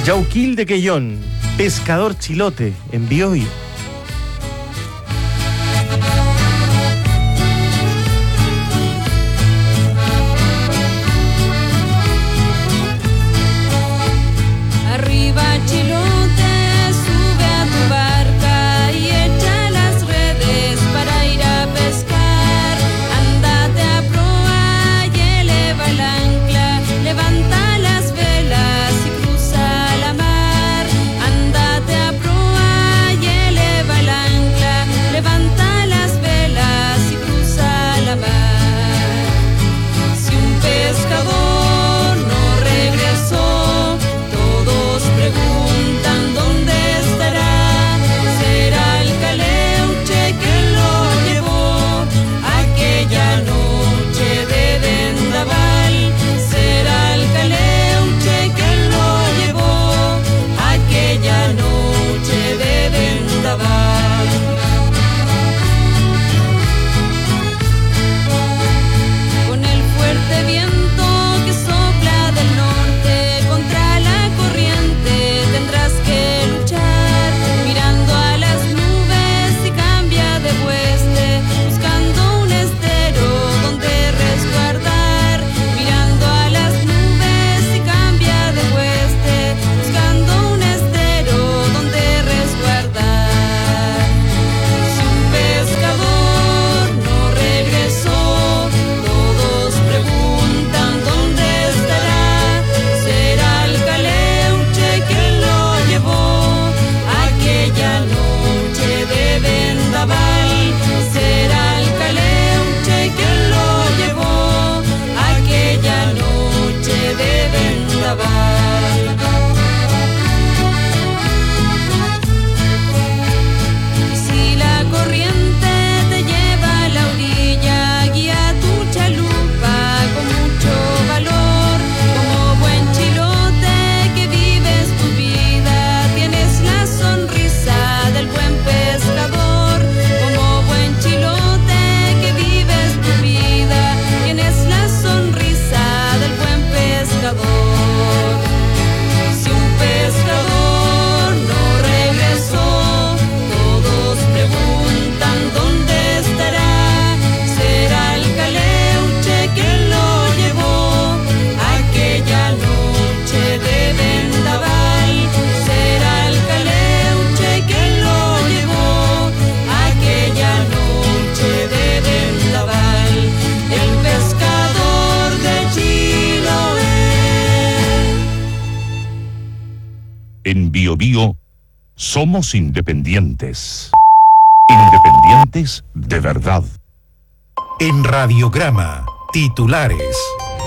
Yauquil de Quellón, pescador chilote en Biobío. En Biobío somos independientes. Independientes de verdad. En Radiograma, titulares.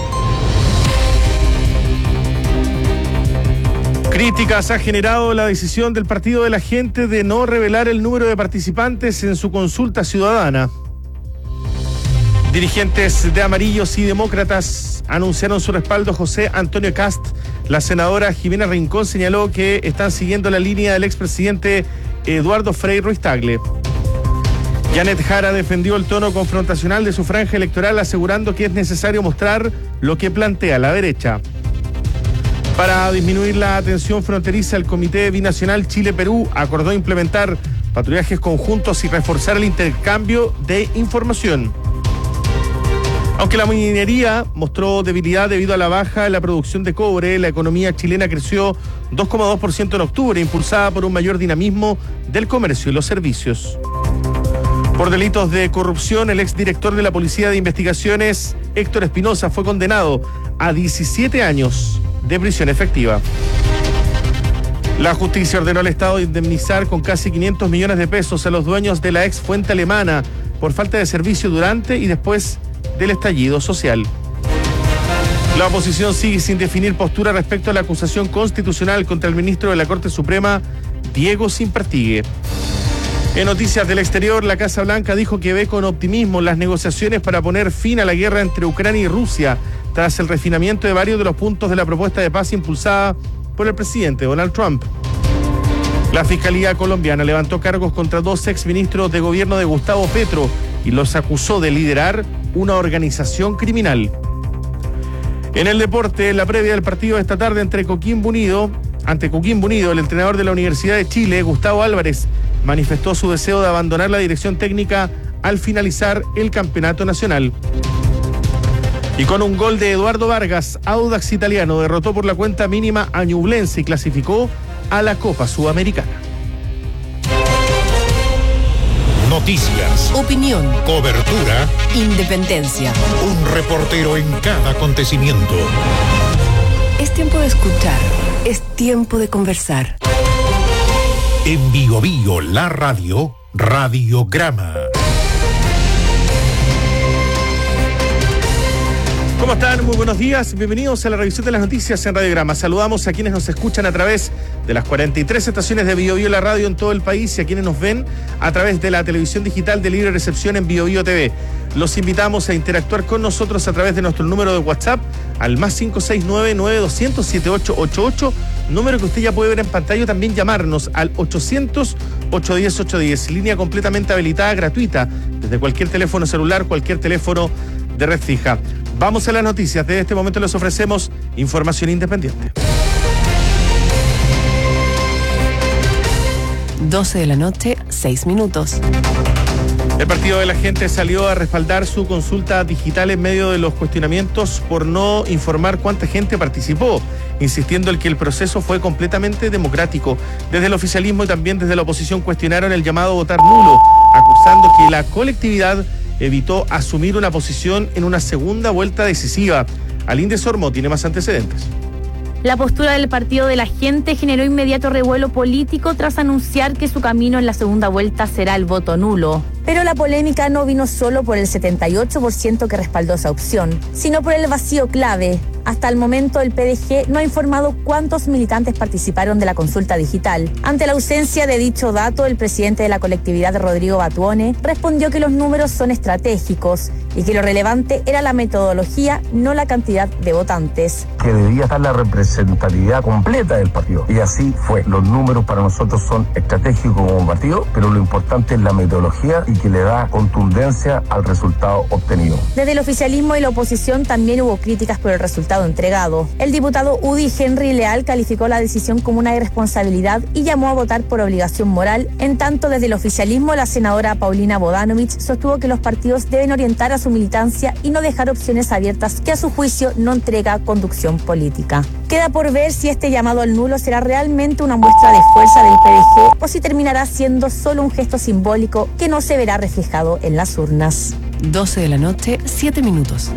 Críticas ha generado la decisión del Partido de la Gente de no revelar el número de participantes en su consulta ciudadana. Dirigentes de Amarillos y Demócratas anunciaron su respaldo a José Antonio Kast. La senadora Jimena Rincón señaló que están siguiendo la línea del expresidente Eduardo Frei Ruiz-Tagle. Janet Jara defendió el tono confrontacional de su franja electoral, asegurando que es necesario mostrar lo que plantea la derecha. Para disminuir la tensión fronteriza, el Comité Binacional Chile-Perú acordó implementar patrullajes conjuntos y reforzar el intercambio de información. Aunque la minería mostró debilidad debido a la baja en la producción de cobre, la economía chilena creció 2,2% en octubre, impulsada por un mayor dinamismo del comercio y los servicios. Por delitos de corrupción, el exdirector de la Policía de Investigaciones, Héctor Espinosa, fue condenado a 17 años de prisión efectiva. La justicia ordenó al Estado indemnizar con casi 500 millones de pesos a los dueños de la ex fuente alemana por falta de servicio durante y después del estallido social. La oposición sigue sin definir postura respecto a la acusación constitucional contra el ministro de la Corte Suprema, Diego Simpertigue. En noticias del exterior, la Casa Blanca dijo que ve con optimismo las negociaciones para poner fin a la guerra entre Ucrania y Rusia, tras el refinamiento de varios de los puntos de la propuesta de paz impulsada por el presidente Donald Trump. La Fiscalía colombiana levantó cargos contra 2 exministros de gobierno de Gustavo Petro y los acusó de liderar una organización criminal. En el deporte, la previa del partido de esta tarde entre Coquimbo Unido ante Coquimbo Unido, el entrenador de la Universidad de Chile, Gustavo Álvarez, manifestó su deseo de abandonar la dirección técnica al finalizar el campeonato nacional. Y con un gol de Eduardo Vargas, Audax Italiano derrotó por la cuenta mínima a Ñublense y clasificó a la Copa Sudamericana. Noticias, Opinión, cobertura, independencia. un reportero en cada acontecimiento. Es tiempo de escuchar, es tiempo de conversar. En Bio Bio, la radio, Radiograma. ¿Cómo están? Muy buenos días. Bienvenidos a la revisión de las noticias en Radiograma. Saludamos a quienes nos escuchan a través de las 43 estaciones de Bio Bio La Radio en todo el país y a quienes nos ven a través de la televisión digital de libre recepción en Bio Bio TV. Los invitamos a interactuar con nosotros a través de nuestro número de WhatsApp al más 569-9200-7888, número que usted ya puede ver en pantalla, o también llamarnos al 800-810-810, línea completamente habilitada, gratuita, desde cualquier teléfono celular, cualquier teléfono de red fija. Vamos a las noticias. De este momento les ofrecemos información independiente. 12 de la noche, 6 minutos. El Partido de la Gente salió a respaldar su consulta digital en medio de los cuestionamientos por no informar cuánta gente participó, insistiendo en que el proceso fue completamente democrático. Desde el oficialismo y también desde la oposición cuestionaron el llamado votar nulo, acusando que la colectividad evitó asumir una posición en una segunda vuelta decisiva. Alinde Sormo tiene más antecedentes. La postura del Partido de la Gente generó inmediato revuelo político tras anunciar que su camino en la segunda vuelta será el voto nulo. Pero la polémica no vino solo por el 78% que respaldó esa opción, sino por el vacío clave. Hasta el momento el PDG no ha informado cuántos militantes participaron de la consulta digital. Ante la ausencia de dicho dato, el presidente de la colectividad, Rodrigo Batuone, respondió que los números son estratégicos y que lo relevante era la metodología, no la cantidad de votantes. Que debía estar la representatividad completa del partido. Y así fue. Los números para nosotros son estratégicos como partido, pero lo importante es la metodología y que le da contundencia al resultado obtenido. Desde el oficialismo y la oposición también hubo críticas por el resultado entregado. El diputado Udi Henry Leal calificó la decisión como una irresponsabilidad y llamó a votar por obligación moral. En tanto, desde el oficialismo, la senadora Paulina Bodanovich sostuvo que los partidos deben orientar a su militancia y no dejar opciones abiertas que a su juicio no entrega conducción política. Queda por ver si este llamado al nulo será realmente una muestra de fuerza del PDG o si terminará siendo solo un gesto simbólico que no se verá reflejado en las urnas. 12 de la noche, 7 minutos.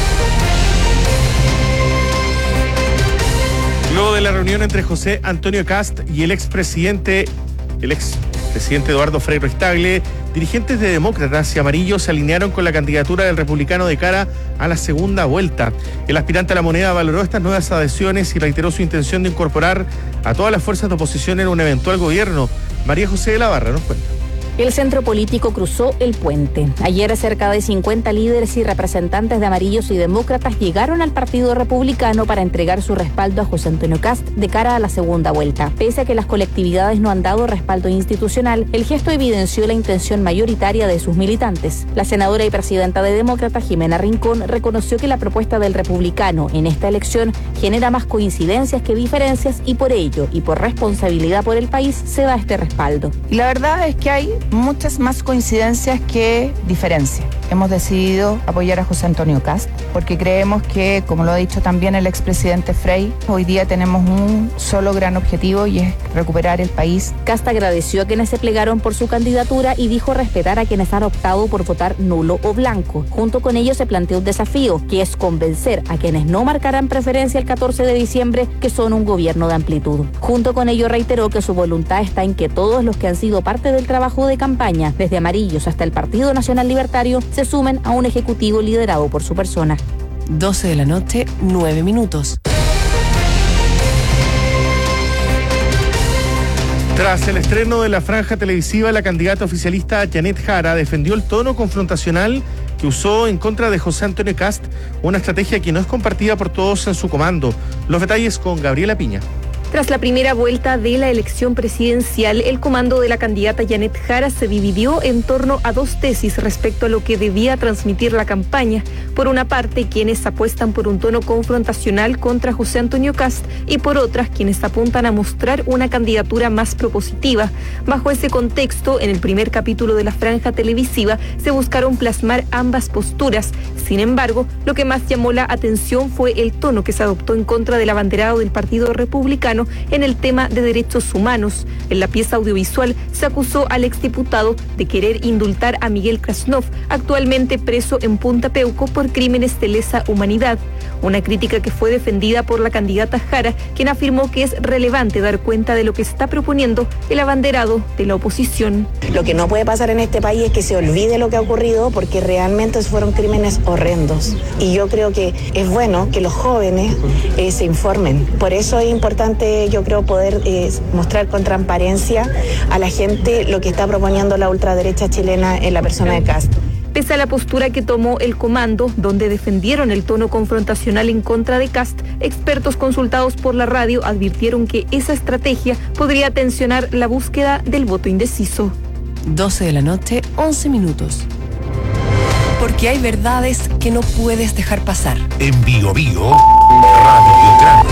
Luego de la reunión entre José Antonio Cast y el expresidente Eduardo Frei Ruiz-Tagle, dirigentes de Demócratas y Amarillos se alinearon con la candidatura del republicano de cara a la segunda vuelta. El aspirante a la moneda valoró estas nuevas adhesiones y reiteró su intención de incorporar a todas las fuerzas de oposición en un eventual gobierno. María José de la Barra nos cuenta. El centro político cruzó el puente. Ayer cerca de 50 líderes y representantes de Amarillos y Demócratas llegaron al Partido Republicano para entregar su respaldo a José Antonio Cast de cara a la segunda vuelta. Pese a que las colectividades no han dado respaldo institucional, el gesto evidenció la intención mayoritaria de sus militantes. La senadora y presidenta de Demócratas, Jimena Rincón, reconoció que la propuesta del republicano en esta elección genera más coincidencias que diferencias y por ello, y por responsabilidad por el país, se da este respaldo. Y la verdad es que hay muchas más coincidencias que diferencias. Hemos decidido apoyar a José Antonio Cast porque creemos que, como lo ha dicho también el expresidente Frei, hoy día tenemos un solo gran objetivo y es recuperar el país. Cast agradeció a quienes se plegaron por su candidatura y dijo respetar a quienes han optado por votar nulo o blanco. Junto con ello se planteó un desafío, que es convencer a quienes no marcarán preferencia el 14 de diciembre que son un gobierno de amplitud. Junto con ello reiteró que su voluntad está en que todos los que han sido parte del trabajo de campaña, desde Amarillos hasta el Partido Nacional Libertario, se sumen a un ejecutivo liderado por su persona. 12 de la noche, 9 minutos. Tras el estreno de la franja televisiva, la candidata oficialista Janet Jara defendió el tono confrontacional que usó en contra de José Antonio Cast, una estrategia que no es compartida por todos en su comando. Los detalles con Gabriela Piña. Tras la primera vuelta de la elección presidencial, el comando de la candidata Janet Jara se dividió en torno a dos tesis respecto a lo que debía transmitir la campaña. Por una parte, quienes apuestan por un tono confrontacional contra José Antonio Kast y por otras, quienes apuntan a mostrar una candidatura más propositiva. Bajo ese contexto, en el primer capítulo de la franja televisiva se buscaron plasmar ambas posturas. Sin embargo, lo que más llamó la atención fue el tono que se adoptó en contra del abanderado del Partido Republicano en el tema de derechos humanos. En la pieza audiovisual se acusó al exdiputado de querer indultar a Miguel Krasnov, actualmente preso en Punta Peuco por crímenes de lesa humanidad. Una crítica que fue defendida por la candidata Jara, quien afirmó que es relevante dar cuenta de lo que está proponiendo el abanderado de la oposición. Lo que no puede pasar en este país es que se olvide lo que ha ocurrido, porque realmente fueron crímenes horrendos. Y yo creo que es bueno que los jóvenes se informen. Por eso es importante, yo creo, poder mostrar con transparencia a la gente lo que está proponiendo la ultraderecha chilena en la persona de Kast. Pese a la postura que tomó el comando, donde defendieron el tono confrontacional en contra de Kast, expertos consultados por la radio advirtieron que esa estrategia podría tensionar la búsqueda del voto indeciso. 12 de la noche, 11 minutos. Porque hay verdades que no puedes dejar pasar. En Bio Bio, Radio Grama.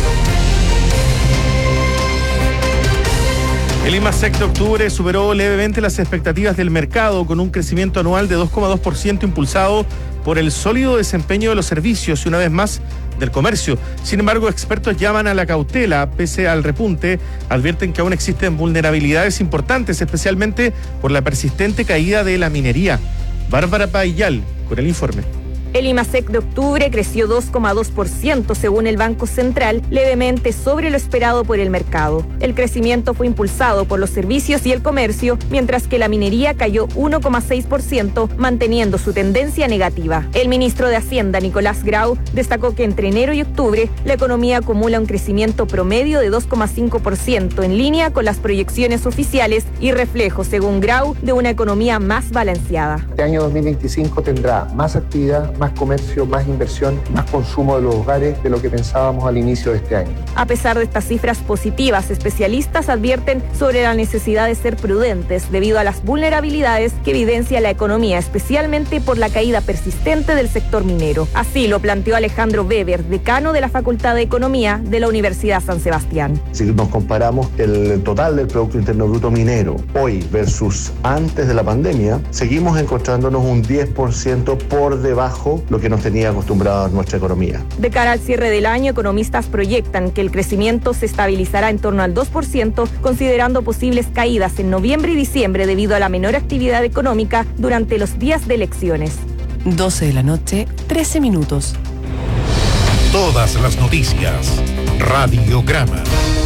El IMASEC de octubre superó levemente las expectativas del mercado con un crecimiento anual de 2,2% impulsado por el sólido desempeño de los servicios y una vez más del comercio. Sin embargo, expertos llaman a la cautela. Pese al repunte, advierten que aún existen vulnerabilidades importantes, especialmente por la persistente caída de la minería. Bárbara Payal con el informe. El IMASEC de octubre creció 2,2% según el Banco Central, levemente sobre lo esperado por el mercado. El crecimiento fue impulsado por los servicios y el comercio, mientras que la minería cayó 1,6%, manteniendo su tendencia negativa. El ministro de Hacienda, Nicolás Grau, destacó que entre enero y octubre la economía acumula un crecimiento promedio de 2,5%, en línea con las proyecciones oficiales y reflejo, según Grau, de una economía más balanceada. Este año 2025 tendrá más actividad, más comercio, más inversión, más consumo de los hogares de lo que pensábamos al inicio de este año. A pesar de estas cifras positivas, especialistas advierten sobre la necesidad de ser prudentes debido a las vulnerabilidades que evidencia la economía, especialmente por la caída persistente del sector minero. Así lo planteó Alejandro Weber, decano de la Facultad de Economía de la Universidad San Sebastián. Si nos comparamos el total del Producto Interno Bruto minero hoy versus antes de la pandemia, seguimos encontrándonos un 10% por debajo lo que nos tenía acostumbrado a nuestra economía. De cara al cierre del año, economistas proyectan que el crecimiento se estabilizará en torno al 2%, considerando posibles caídas en noviembre y diciembre debido a la menor actividad económica durante los días de elecciones. 12 de la noche, 13 minutos. Todas las noticias. Radio Grama.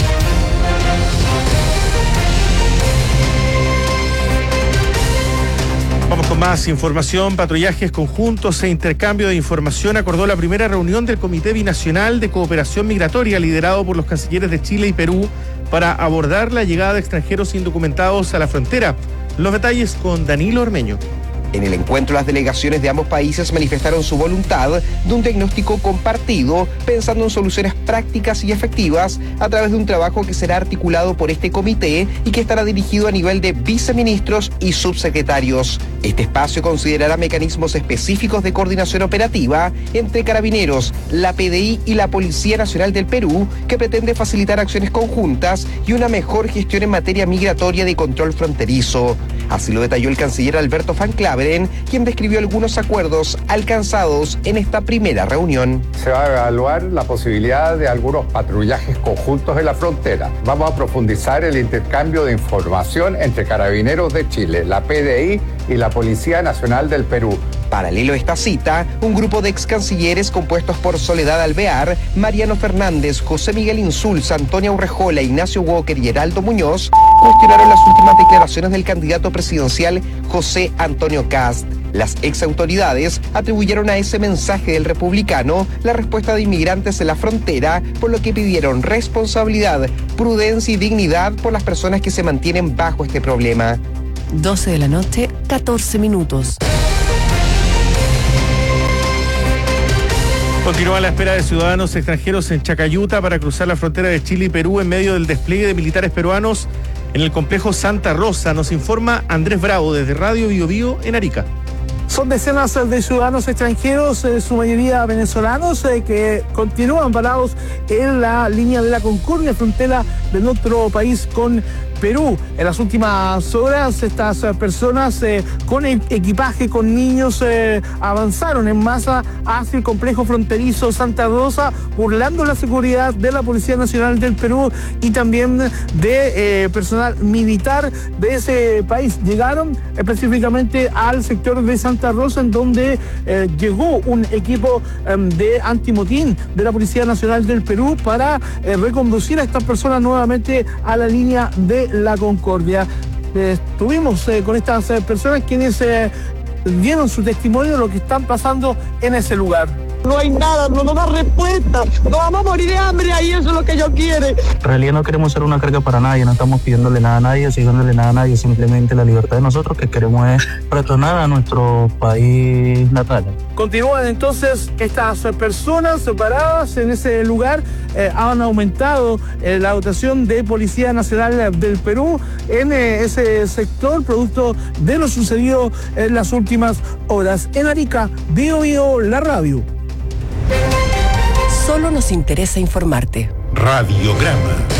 Vamos con más información. Patrullajes conjuntos e intercambio de información acordó la primera reunión del Comité Binacional de Cooperación Migratoria liderado por los cancilleres de Chile y Perú para abordar la llegada de extranjeros indocumentados a la frontera. Los detalles con Danilo Ormeño. En el encuentro, las delegaciones de ambos países manifestaron su voluntad de un diagnóstico compartido, pensando en soluciones prácticas y efectivas a través de un trabajo que será articulado por este comité y que estará dirigido a nivel de viceministros y subsecretarios. Este espacio considerará mecanismos específicos de coordinación operativa entre Carabineros, la PDI y la Policía Nacional del Perú, que pretende facilitar acciones conjuntas y una mejor gestión en materia migratoria de control fronterizo. Así lo detalló el canciller Alberto Van Claveren, quien describió algunos acuerdos alcanzados en esta primera reunión. Se va a evaluar la posibilidad de algunos patrullajes conjuntos en la frontera. Vamos a profundizar el intercambio de información entre Carabineros de Chile, la PDI y la Policía Nacional del Perú. Paralelo a esta cita, un grupo de ex cancilleres compuestos por Soledad Alvear, Mariano Fernández, José Miguel Insulza, Antonia Urrejola, Ignacio Walker y Heraldo Muñoz cuestionaron las últimas declaraciones del candidato presidencial José Antonio Kast. Las ex autoridades atribuyeron a ese mensaje del republicano la respuesta de inmigrantes en la frontera, por lo que pidieron responsabilidad, prudencia y dignidad por las personas que se mantienen bajo este problema. 12 de la noche, 14 minutos. Continúa la espera de ciudadanos extranjeros en Chacayuta para cruzar la frontera de Chile y Perú en medio del despliegue de militares peruanos en el complejo Santa Rosa. Nos informa Andrés Bravo desde Radio Bio Bio en Arica. Son decenas de ciudadanos extranjeros, su mayoría venezolanos, que continúan parados en la línea de la Concordia, frontera de nuestro país con Perú. En las últimas horas, estas personas con equipaje, con niños, avanzaron en masa hacia el complejo fronterizo Santa Rosa, burlando la seguridad de la Policía Nacional del Perú y también de personal militar de ese país. Llegaron específicamente al sector de Santa Rosa, en donde llegó un equipo de antimotín de la Policía Nacional del Perú para reconducir a estas personas nuevamente a la línea de la Concordia. Estuvimos con estas personas quienes dieron su testimonio de lo que están pasando en ese lugar. No hay nada, no nos da respuesta, nos vamos a morir de hambre ahí, eso es lo que ellos quieren. En realidad no queremos ser una carga para nadie, no estamos pidiéndole nada a nadie, exigiéndole nada a nadie, simplemente la libertad de nosotros, que queremos es retornar a nuestro país natal. Continúan entonces estas personas separadas en ese lugar. Han aumentado la dotación de Policía Nacional del Perú en ese sector, producto de lo sucedido en las últimas horas. En Arica, Bio Bio, la radio. Solo nos interesa informarte. Radiograma.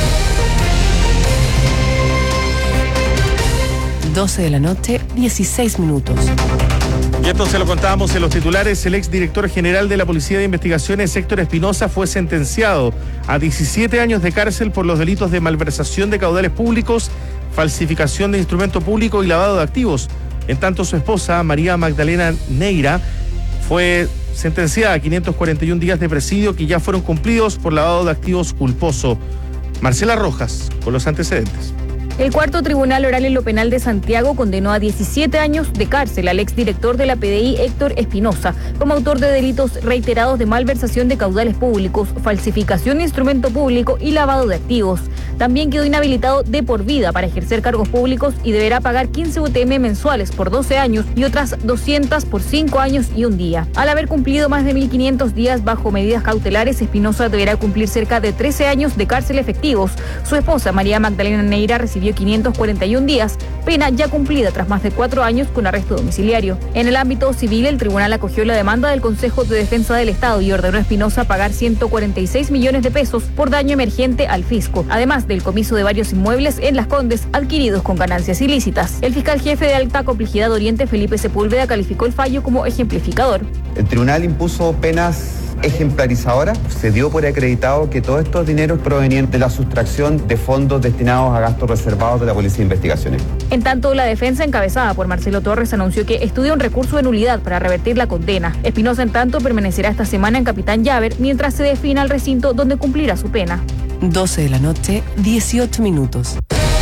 12 de la noche, 16 minutos. Y esto se lo contábamos en los titulares. El exdirector general de la Policía de Investigaciones, Héctor Espinosa, fue sentenciado a 17 años de cárcel por los delitos de malversación de caudales públicos, falsificación de instrumento público y lavado de activos. En tanto, su esposa, María Magdalena Neira, fue sentenciada a 541 días de presidio que ya fueron cumplidos por lavado de activos culposo. Marcela Rojas, con los antecedentes. El cuarto Tribunal Oral en lo Penal de Santiago condenó a 17 años de cárcel al exdirector de la PDI, Héctor Espinosa, como autor de delitos reiterados de malversación de caudales públicos, falsificación de instrumento público y lavado de activos. También quedó inhabilitado de por vida para ejercer cargos públicos y deberá pagar 15 UTM mensuales por 12 años y otras 200 por 5 años y un día. Al haber cumplido más de 1.500 días bajo medidas cautelares, Espinosa deberá cumplir cerca de 13 años de cárcel efectivos. Su esposa, María Magdalena Neira, recibió 541 días, pena ya cumplida tras más de 4 años con arresto domiciliario. En el ámbito civil, el tribunal acogió la demanda del Consejo de Defensa del Estado y ordenó a Espinosa pagar 146 millones de pesos por daño emergente al fisco, además del comiso de varios inmuebles en Las Condes adquiridos con ganancias ilícitas. El fiscal jefe de Alta Complejidad Oriente, Felipe Sepúlveda, calificó el fallo como ejemplificador. El tribunal impuso penas ejemplarizadoras. Se dio por acreditado que todos estos dineros provenían de la sustracción de fondos destinados a gastos reservados de la Policía de Investigaciones. En tanto, la defensa encabezada por Marcelo Torres anunció que estudia un recurso de nulidad para revertir la condena. Espinosa, en tanto, permanecerá esta semana en Capitán Llaver mientras se defina el recinto donde cumplirá su pena. 12 de la noche, 18 minutos.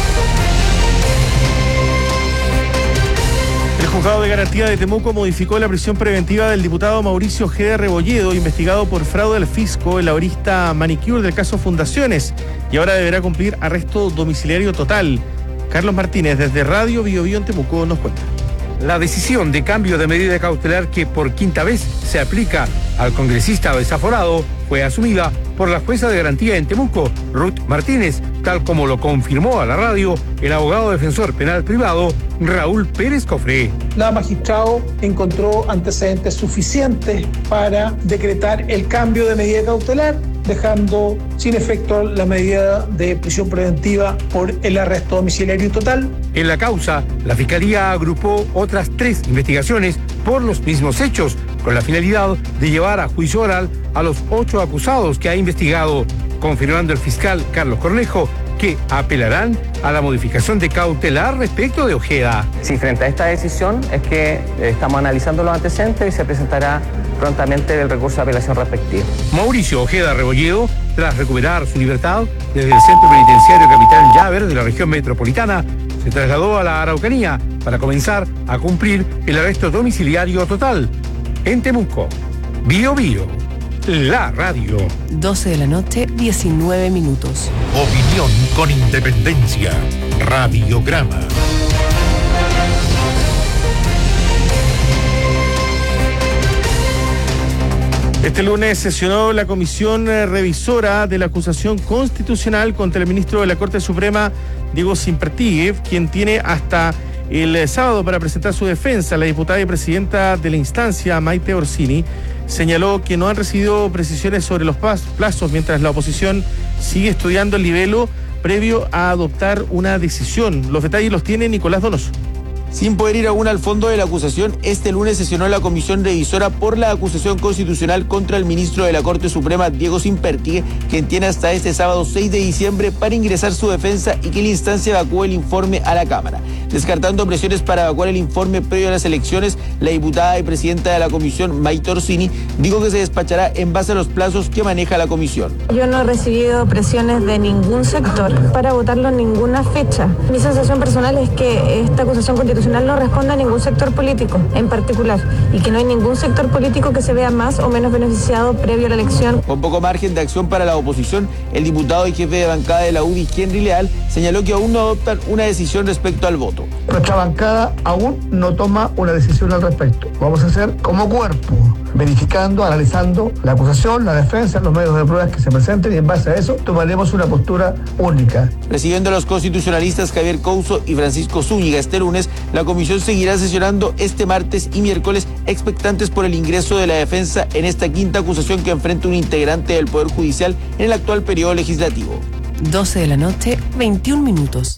El juzgado de garantía de Temuco modificó la prisión preventiva del diputado Mauricio Ojeda Rebolledo, investigado por fraude al fisco en la horista Manicure del caso Fundaciones, y ahora deberá cumplir arresto domiciliario total. Carlos Martínez, desde Radio Bio Bio en Temuco, nos cuenta. La decisión de cambio de medida cautelar que por quinta vez se aplica al congresista desaforado fue asumida por la jueza de garantía en Temuco, Ruth Martínez, tal como lo confirmó a la radio el abogado defensor penal privado Raúl Pérez Cofré. La magistrado encontró antecedentes suficientes para decretar el cambio de medida cautelar, dejando sin efecto la medida de prisión preventiva por el arresto domiciliario total. En la causa, la Fiscalía agrupó otras 3 investigaciones por los mismos hechos, con la finalidad de llevar a juicio oral a los 8 acusados que ha investigado, confirmando el fiscal Carlos Cornejo que apelarán a la modificación de cautelar respecto de Ojeda. Sí, frente a esta decisión es que estamos analizando los antecedentes y se presentará prontamente el recurso de apelación respectivo. Mauricio Ojeda Rebolledo, tras recuperar su libertad desde el Centro Penitenciario Capitán Llaver de la región metropolitana, se trasladó a la Araucanía para comenzar a cumplir el arresto domiciliario total en Temuco. Bio Bio, la radio. 12 de la noche, 19 minutos. Opinión con independencia. Radiograma. Este lunes sesionó la comisión revisora de la acusación constitucional contra el ministro de la Corte Suprema, Diego Sínpertigue, quien tiene hasta el sábado para presentar su defensa. La diputada y presidenta de la instancia, Maite Orsini, señaló que no han recibido precisiones sobre los plazos mientras la oposición sigue estudiando el libelo previo a adoptar una decisión. Los detalles los tiene Nicolás Donoso. Sin poder ir aún al fondo de la acusación, este lunes sesionó la comisión revisora por la acusación constitucional contra el ministro de la Corte Suprema, Diego Sínpertigue, quien tiene hasta este sábado 6 de diciembre para ingresar su defensa y que la instancia evacúe el informe a la Cámara. Descartando presiones para evacuar el informe previo a las elecciones, la diputada y presidenta de la comisión, Maite Orsini, dijo que se despachará en base a los plazos que maneja la comisión. Yo no he recibido presiones de ningún sector para votarlo en ninguna fecha. Mi sensación personal es que esta acusación constitucional no responde a ningún sector político en particular y que no hay ningún sector político que se vea más o menos beneficiado previo a la elección. Con poco margen de acción para la oposición, el diputado y jefe de bancada de la UDI, Henry Leal, señaló que aún no adoptan una decisión respecto al voto. Nuestra bancada aún no toma una decisión al respecto. Vamos a hacer como cuerpo, verificando, analizando la acusación, la defensa, los medios de pruebas que se presenten y en base a eso tomaremos una postura única. Recibiendo a los constitucionalistas Javier Couso y Francisco Zúñiga este lunes, la comisión seguirá sesionando este martes y miércoles, expectantes por el ingreso de la defensa en esta quinta acusación que enfrenta un integrante del Poder Judicial en el actual periodo legislativo. 12 de la noche, 21 minutos.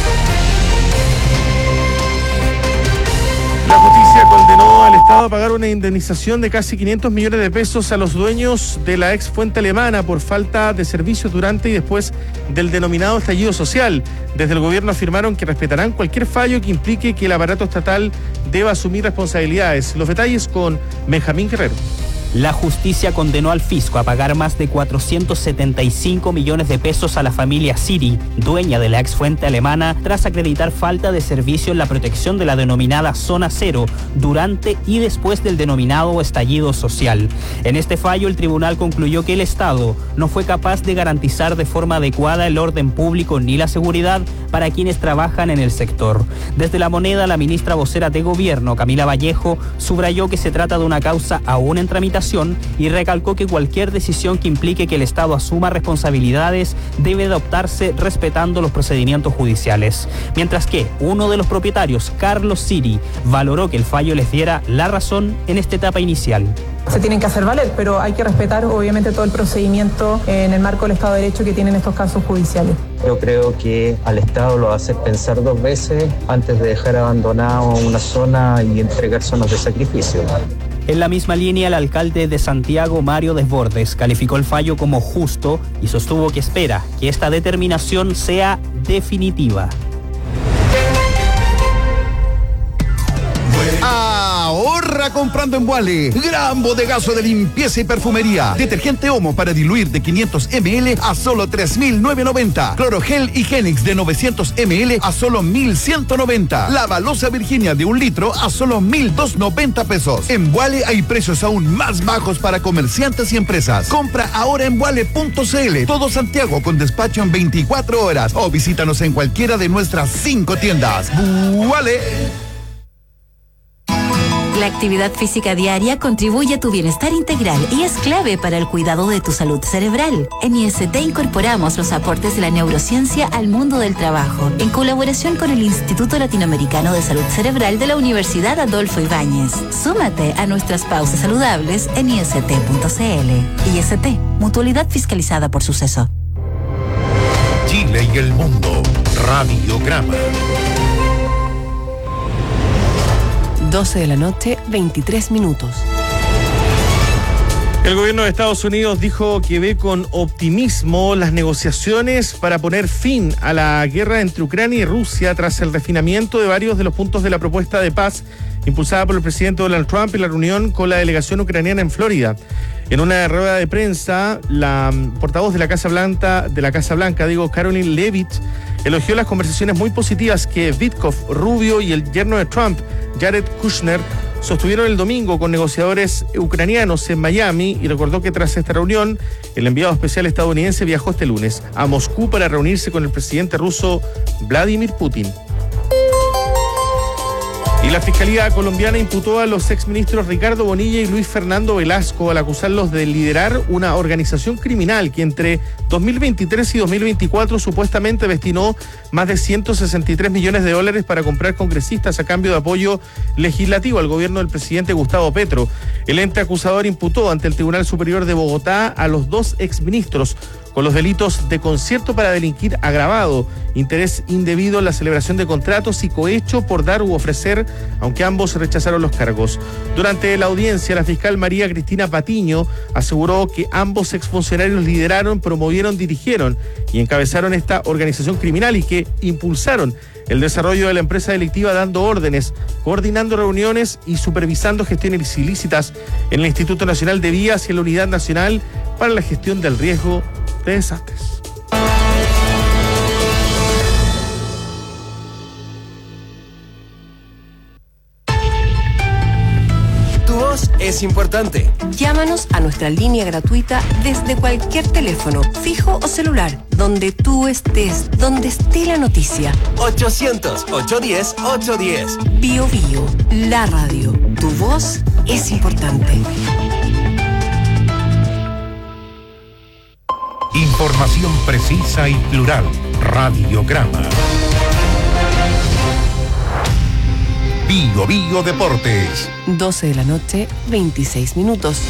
La justicia condenó al Estado a pagar una indemnización de casi 500 millones de pesos a los dueños de la ex fuente alemana por falta de servicios durante y después del denominado estallido social. Desde el gobierno afirmaron que respetarán cualquier fallo que implique que el aparato estatal deba asumir responsabilidades. Los detalles con Benjamín Guerrero. La justicia condenó al fisco a pagar más de 475 millones de pesos a la familia Siri, dueña de la ex fuente alemana, tras acreditar falta de servicio en la protección de la denominada Zona Cero durante y después del denominado estallido social. En este fallo, el tribunal concluyó que el Estado no fue capaz de garantizar de forma adecuada el orden público ni la seguridad para quienes trabajan en el sector. Desde La Moneda, la ministra vocera de Gobierno, Camila Vallejo, subrayó que se trata de una causa aún en tramitación y recalcó que cualquier decisión que implique que el Estado asuma responsabilidades debe adoptarse respetando los procedimientos judiciales. Mientras que uno de los propietarios, Carlos Siri, valoró que el fallo les diera la razón en esta etapa inicial. Se tienen que hacer valer, pero hay que respetar obviamente todo el procedimiento en el marco del Estado de Derecho que tienen estos casos judiciales. Yo creo que al Estado lo hace pensar dos veces antes de dejar abandonado una zona y entregar zonas de sacrificio. En la misma línea, el alcalde de Santiago, Mario Desbordes, calificó el fallo como justo y sostuvo que espera que esta determinación sea definitiva. Ahorra comprando en Wally. Gran bodegazo de limpieza y perfumería. Detergente Omo para diluir de 500 ml a solo 3.990. Clorogel Higienix de 900 ml a solo 1.190. La balosa Virginia de 1 litro a solo 1.290 pesos. En Wally hay precios aún más bajos para comerciantes y empresas. Compra ahora en wally.cl. Todo Santiago con despacho en 24 horas. O visítanos en cualquiera de nuestras 5 tiendas. Wally. La actividad física diaria contribuye a tu bienestar integral y es clave para el cuidado de tu salud cerebral. En IST incorporamos los aportes de la neurociencia al mundo del trabajo, en colaboración con el Instituto Latinoamericano de Salud Cerebral de la Universidad Adolfo Ibáñez. Súmate a nuestras pausas saludables en ist.cl. IST, mutualidad fiscalizada por Suceso. Chile y el mundo. Radiograma. 12 de la noche, 23 minutos. El gobierno de Estados Unidos dijo que ve con optimismo las negociaciones para poner fin a la guerra entre Ucrania y Rusia tras el refinamiento de varios de los puntos de la propuesta de paz impulsada por el presidente Donald Trump en la reunión con la delegación ucraniana en Florida. En una rueda de prensa, la portavoz de la Casa Blanca, Caroline Leavitt, elogió las conversaciones muy positivas que Witkoff, Rubio y el yerno de Trump, Jared Kushner, sostuvieron el domingo con negociadores ucranianos en Miami y recordó que tras esta reunión, el enviado especial estadounidense viajó este lunes a Moscú para reunirse con el presidente ruso Vladimir Putin. Y la Fiscalía colombiana imputó a los exministros Ricardo Bonilla y Luis Fernando Velasco al acusarlos de liderar una organización criminal que entre 2023 y 2024 supuestamente destinó más de 163 millones de dólares para comprar congresistas a cambio de apoyo legislativo al gobierno del presidente Gustavo Petro. El ente acusador imputó ante el Tribunal Superior de Bogotá a los dos exministros con los delitos de concierto para delinquir agravado, interés indebido en la celebración de contratos y cohecho por dar u ofrecer, aunque ambos rechazaron los cargos. Durante la audiencia, la fiscal María Cristina Patiño aseguró que ambos exfuncionarios lideraron, promovieron, dirigieron y encabezaron esta organización criminal y que impulsaron el desarrollo de la empresa delictiva dando órdenes, coordinando reuniones y supervisando gestiones ilícitas en el Instituto Nacional de Vías y en la Unidad Nacional para la Gestión del Riesgo de Desastres. Tu voz es importante. Llámanos a nuestra línea gratuita desde cualquier teléfono, fijo o celular, donde tú estés, donde esté la noticia. 800-810-810. Bio Bio, la radio. Tu voz es importante. Información precisa y plural. Radiograma. Bio Bio Deportes. 12 de la noche, 26 minutos.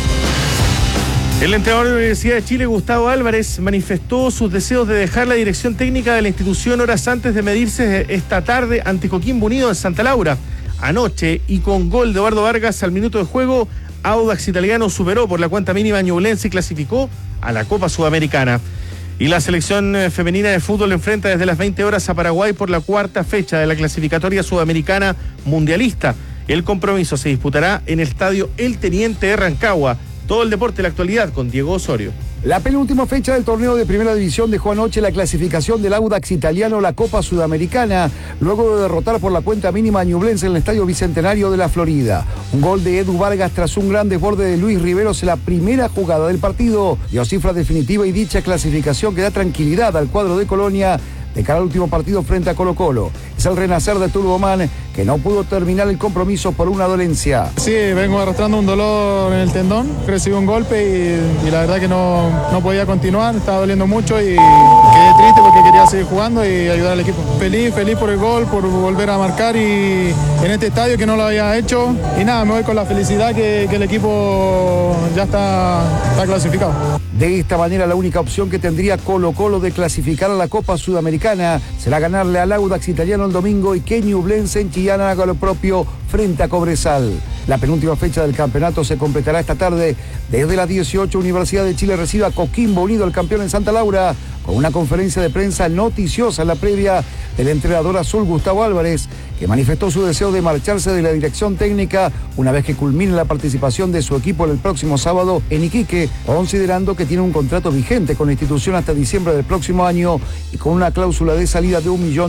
El entrenador de la Universidad de Chile, Gustavo Álvarez, manifestó sus deseos de dejar la dirección técnica de la institución horas antes de medirse esta tarde ante Coquimbo Unido en Santa Laura. Anoche, y con gol de Eduardo Vargas al minuto de juego, Audax Italiano superó por la cuenta mínima a Ñublense y clasificó a la Copa Sudamericana. Y la selección femenina de fútbol enfrenta desde las 20 horas a Paraguay por la cuarta fecha de la clasificatoria sudamericana mundialista. El compromiso se disputará en el estadio El Teniente de Rancagua. Todo el deporte de la actualidad con Diego Osorio. La penúltima fecha del torneo de Primera División dejó anoche la clasificación del Audax Italiano a la Copa Sudamericana, luego de derrotar por la cuenta mínima a Ñublense en el Estadio Bicentenario de la Florida. Un gol de Edu Vargas tras un gran desborde de Luis Riveros en la primera jugada del partido dio cifra definitiva y dicha clasificación que da tranquilidad al cuadro de Colonia de cara al último partido frente a Colo-Colo. Es el renacer de Turboman, que no pudo terminar el compromiso por una dolencia. Sí, vengo arrastrando un dolor en el tendón, recibí un golpe y la verdad que no podía continuar, estaba doliendo mucho y quedé triste porque quería seguir jugando y ayudar al equipo. Feliz por el gol, por volver a marcar y en este estadio que no lo había hecho y nada, me voy con la felicidad que el equipo ya está clasificado. De esta manera, la única opción que tendría Colo-Colo de clasificar a la Copa Sudamericana será ganarle al Audax Italiano el domingo y que Ñublense en Chillán haga lo propio frente a Cobresal. La penúltima fecha del campeonato se completará esta tarde. Desde las 18, Universidad de Chile recibe a Coquimbo Unido, el campeón en Santa Laura, con una conferencia de prensa noticiosa en la previa del entrenador azul Gustavo Álvarez, que manifestó su deseo de marcharse de la dirección técnica una vez que culmine la participación de su equipo el próximo sábado en Iquique, considerando que tiene un contrato vigente con la institución hasta diciembre del próximo año y con una cláusula de salida de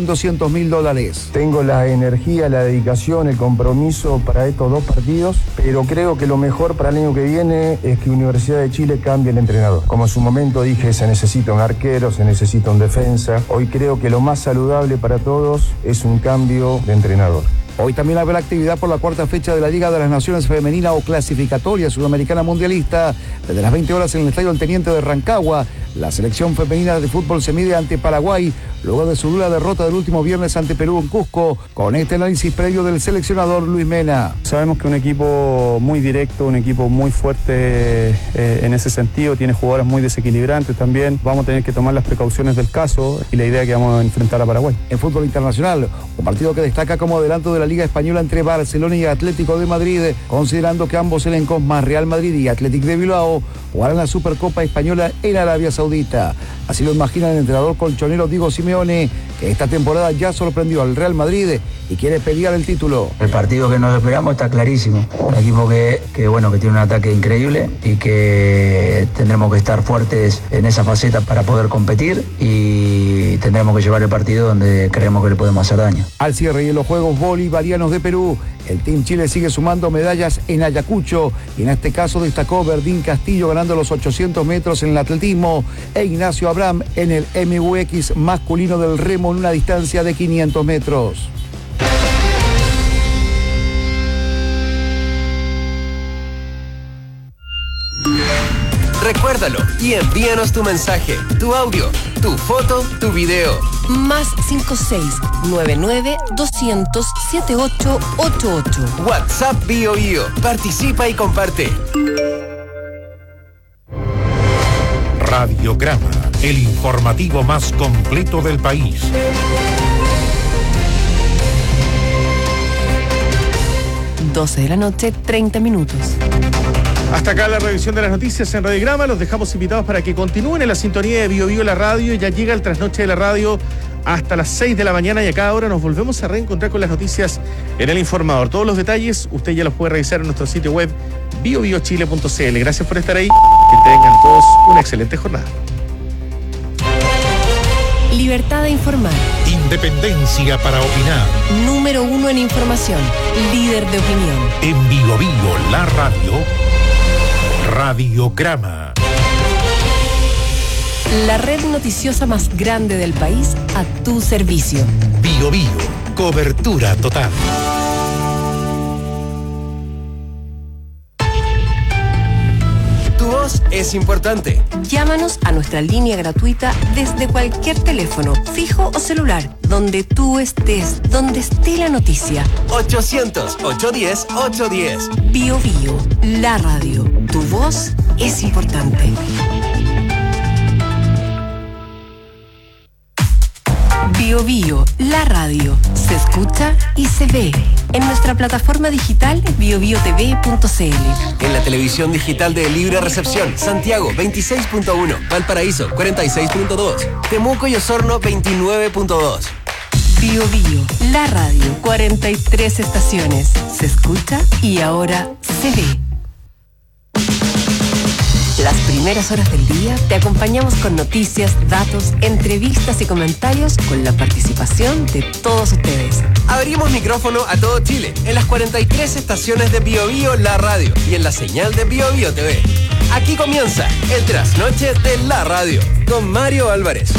$1.200.000. Tengo la energía, la dedicación, el compromiso para estos dos partidos, pero creo que lo mejor para el año que viene es que Universidad de Chile cambie el entrenador. Como en su momento dije, se necesita un arquero, se necesita un defensa. Hoy creo que lo más saludable para todos es un cambio de entrenador. Hoy también habrá actividad por la cuarta fecha de la Liga de las Naciones Femenina o Clasificatoria Sudamericana Mundialista. Desde las 20 horas en el Estadio El Teniente de Rancagua, la selección femenina de fútbol se mide ante Paraguay, luego de su dura derrota del último viernes ante Perú en Cusco, con este análisis previo del seleccionador Luis Mena. Sabemos que un equipo muy directo, un equipo muy fuerte en ese sentido, tiene jugadoras muy desequilibrantes también. Vamos a tener que tomar las precauciones del caso y la idea que vamos a enfrentar a Paraguay. En fútbol internacional, un partido que destaca como adelanto de la Liga Española entre Barcelona y Atlético de Madrid, considerando que ambos elencos más Real Madrid y Athletic de Bilbao jugarán la Supercopa Española en Arabia Saudita. Así lo imagina el entrenador colchonero Diego Simeone, que esta temporada ya sorprendió al Real Madrid y quiere pelear el título. El partido que nos esperamos está clarísimo. Un equipo que tiene un ataque increíble y que tendremos que estar fuertes en esa faceta para poder competir y tendremos que llevar el partido donde creemos que le podemos hacer daño. Al cierre y en los Juegos Bolivarianos de Perú, el Team Chile sigue sumando medallas en Ayacucho y en este caso destacó Verdín Castillo ganando los 800 metros en el atletismo e Ignacio Abraham en el MUX masculino del remo en una distancia de 500 metros. Recuérdalo y envíanos tu mensaje, tu audio, tu foto, tu video. Más 56-99-200-7888. WhatsApp Bio Bio. Participa y comparte. Radiograma, el informativo más completo del país. 12 de la noche, 30 minutos. Hasta acá la revisión de las noticias en Radiograma. Los dejamos invitados para que continúen en la sintonía de Bio Bio la radio. Ya llega el trasnoche de la radio hasta las 6 de la mañana y a cada hora nos volvemos a reencontrar con las noticias en El Informador. Todos los detalles usted ya los puede revisar en nuestro sitio web biobiochile.cl. Gracias por estar ahí. Que tengan todos una excelente jornada. Libertad de informar. Independencia para opinar. Número 1 en información. Líder de opinión. En Bio Bio la radio. Radiograma. La red noticiosa más grande del país a tu servicio. Bio Bio. Cobertura total. Tu voz es importante. Llámanos a nuestra línea gratuita desde cualquier teléfono, fijo o celular, donde tú estés, donde esté la noticia. 800-810-810. Bio Bio, la radio. Tu voz es importante. Bio Bio, la radio. Se escucha y se ve. En nuestra plataforma digital biobiotv.cl. En la televisión digital de Libre Recepción, Santiago 26.1, Valparaíso 46.2, Temuco y Osorno 29.2. Bio Bio, la radio. 43 estaciones. Se escucha y ahora se ve. Las primeras horas del día te acompañamos con noticias, datos, entrevistas y comentarios con la participación de todos ustedes. Abrimos micrófono a todo Chile en las 43 estaciones de Bio Bio la radio y en la señal de Bio Bio TV. Aquí comienza el trasnoche de la radio con Mario Álvarez.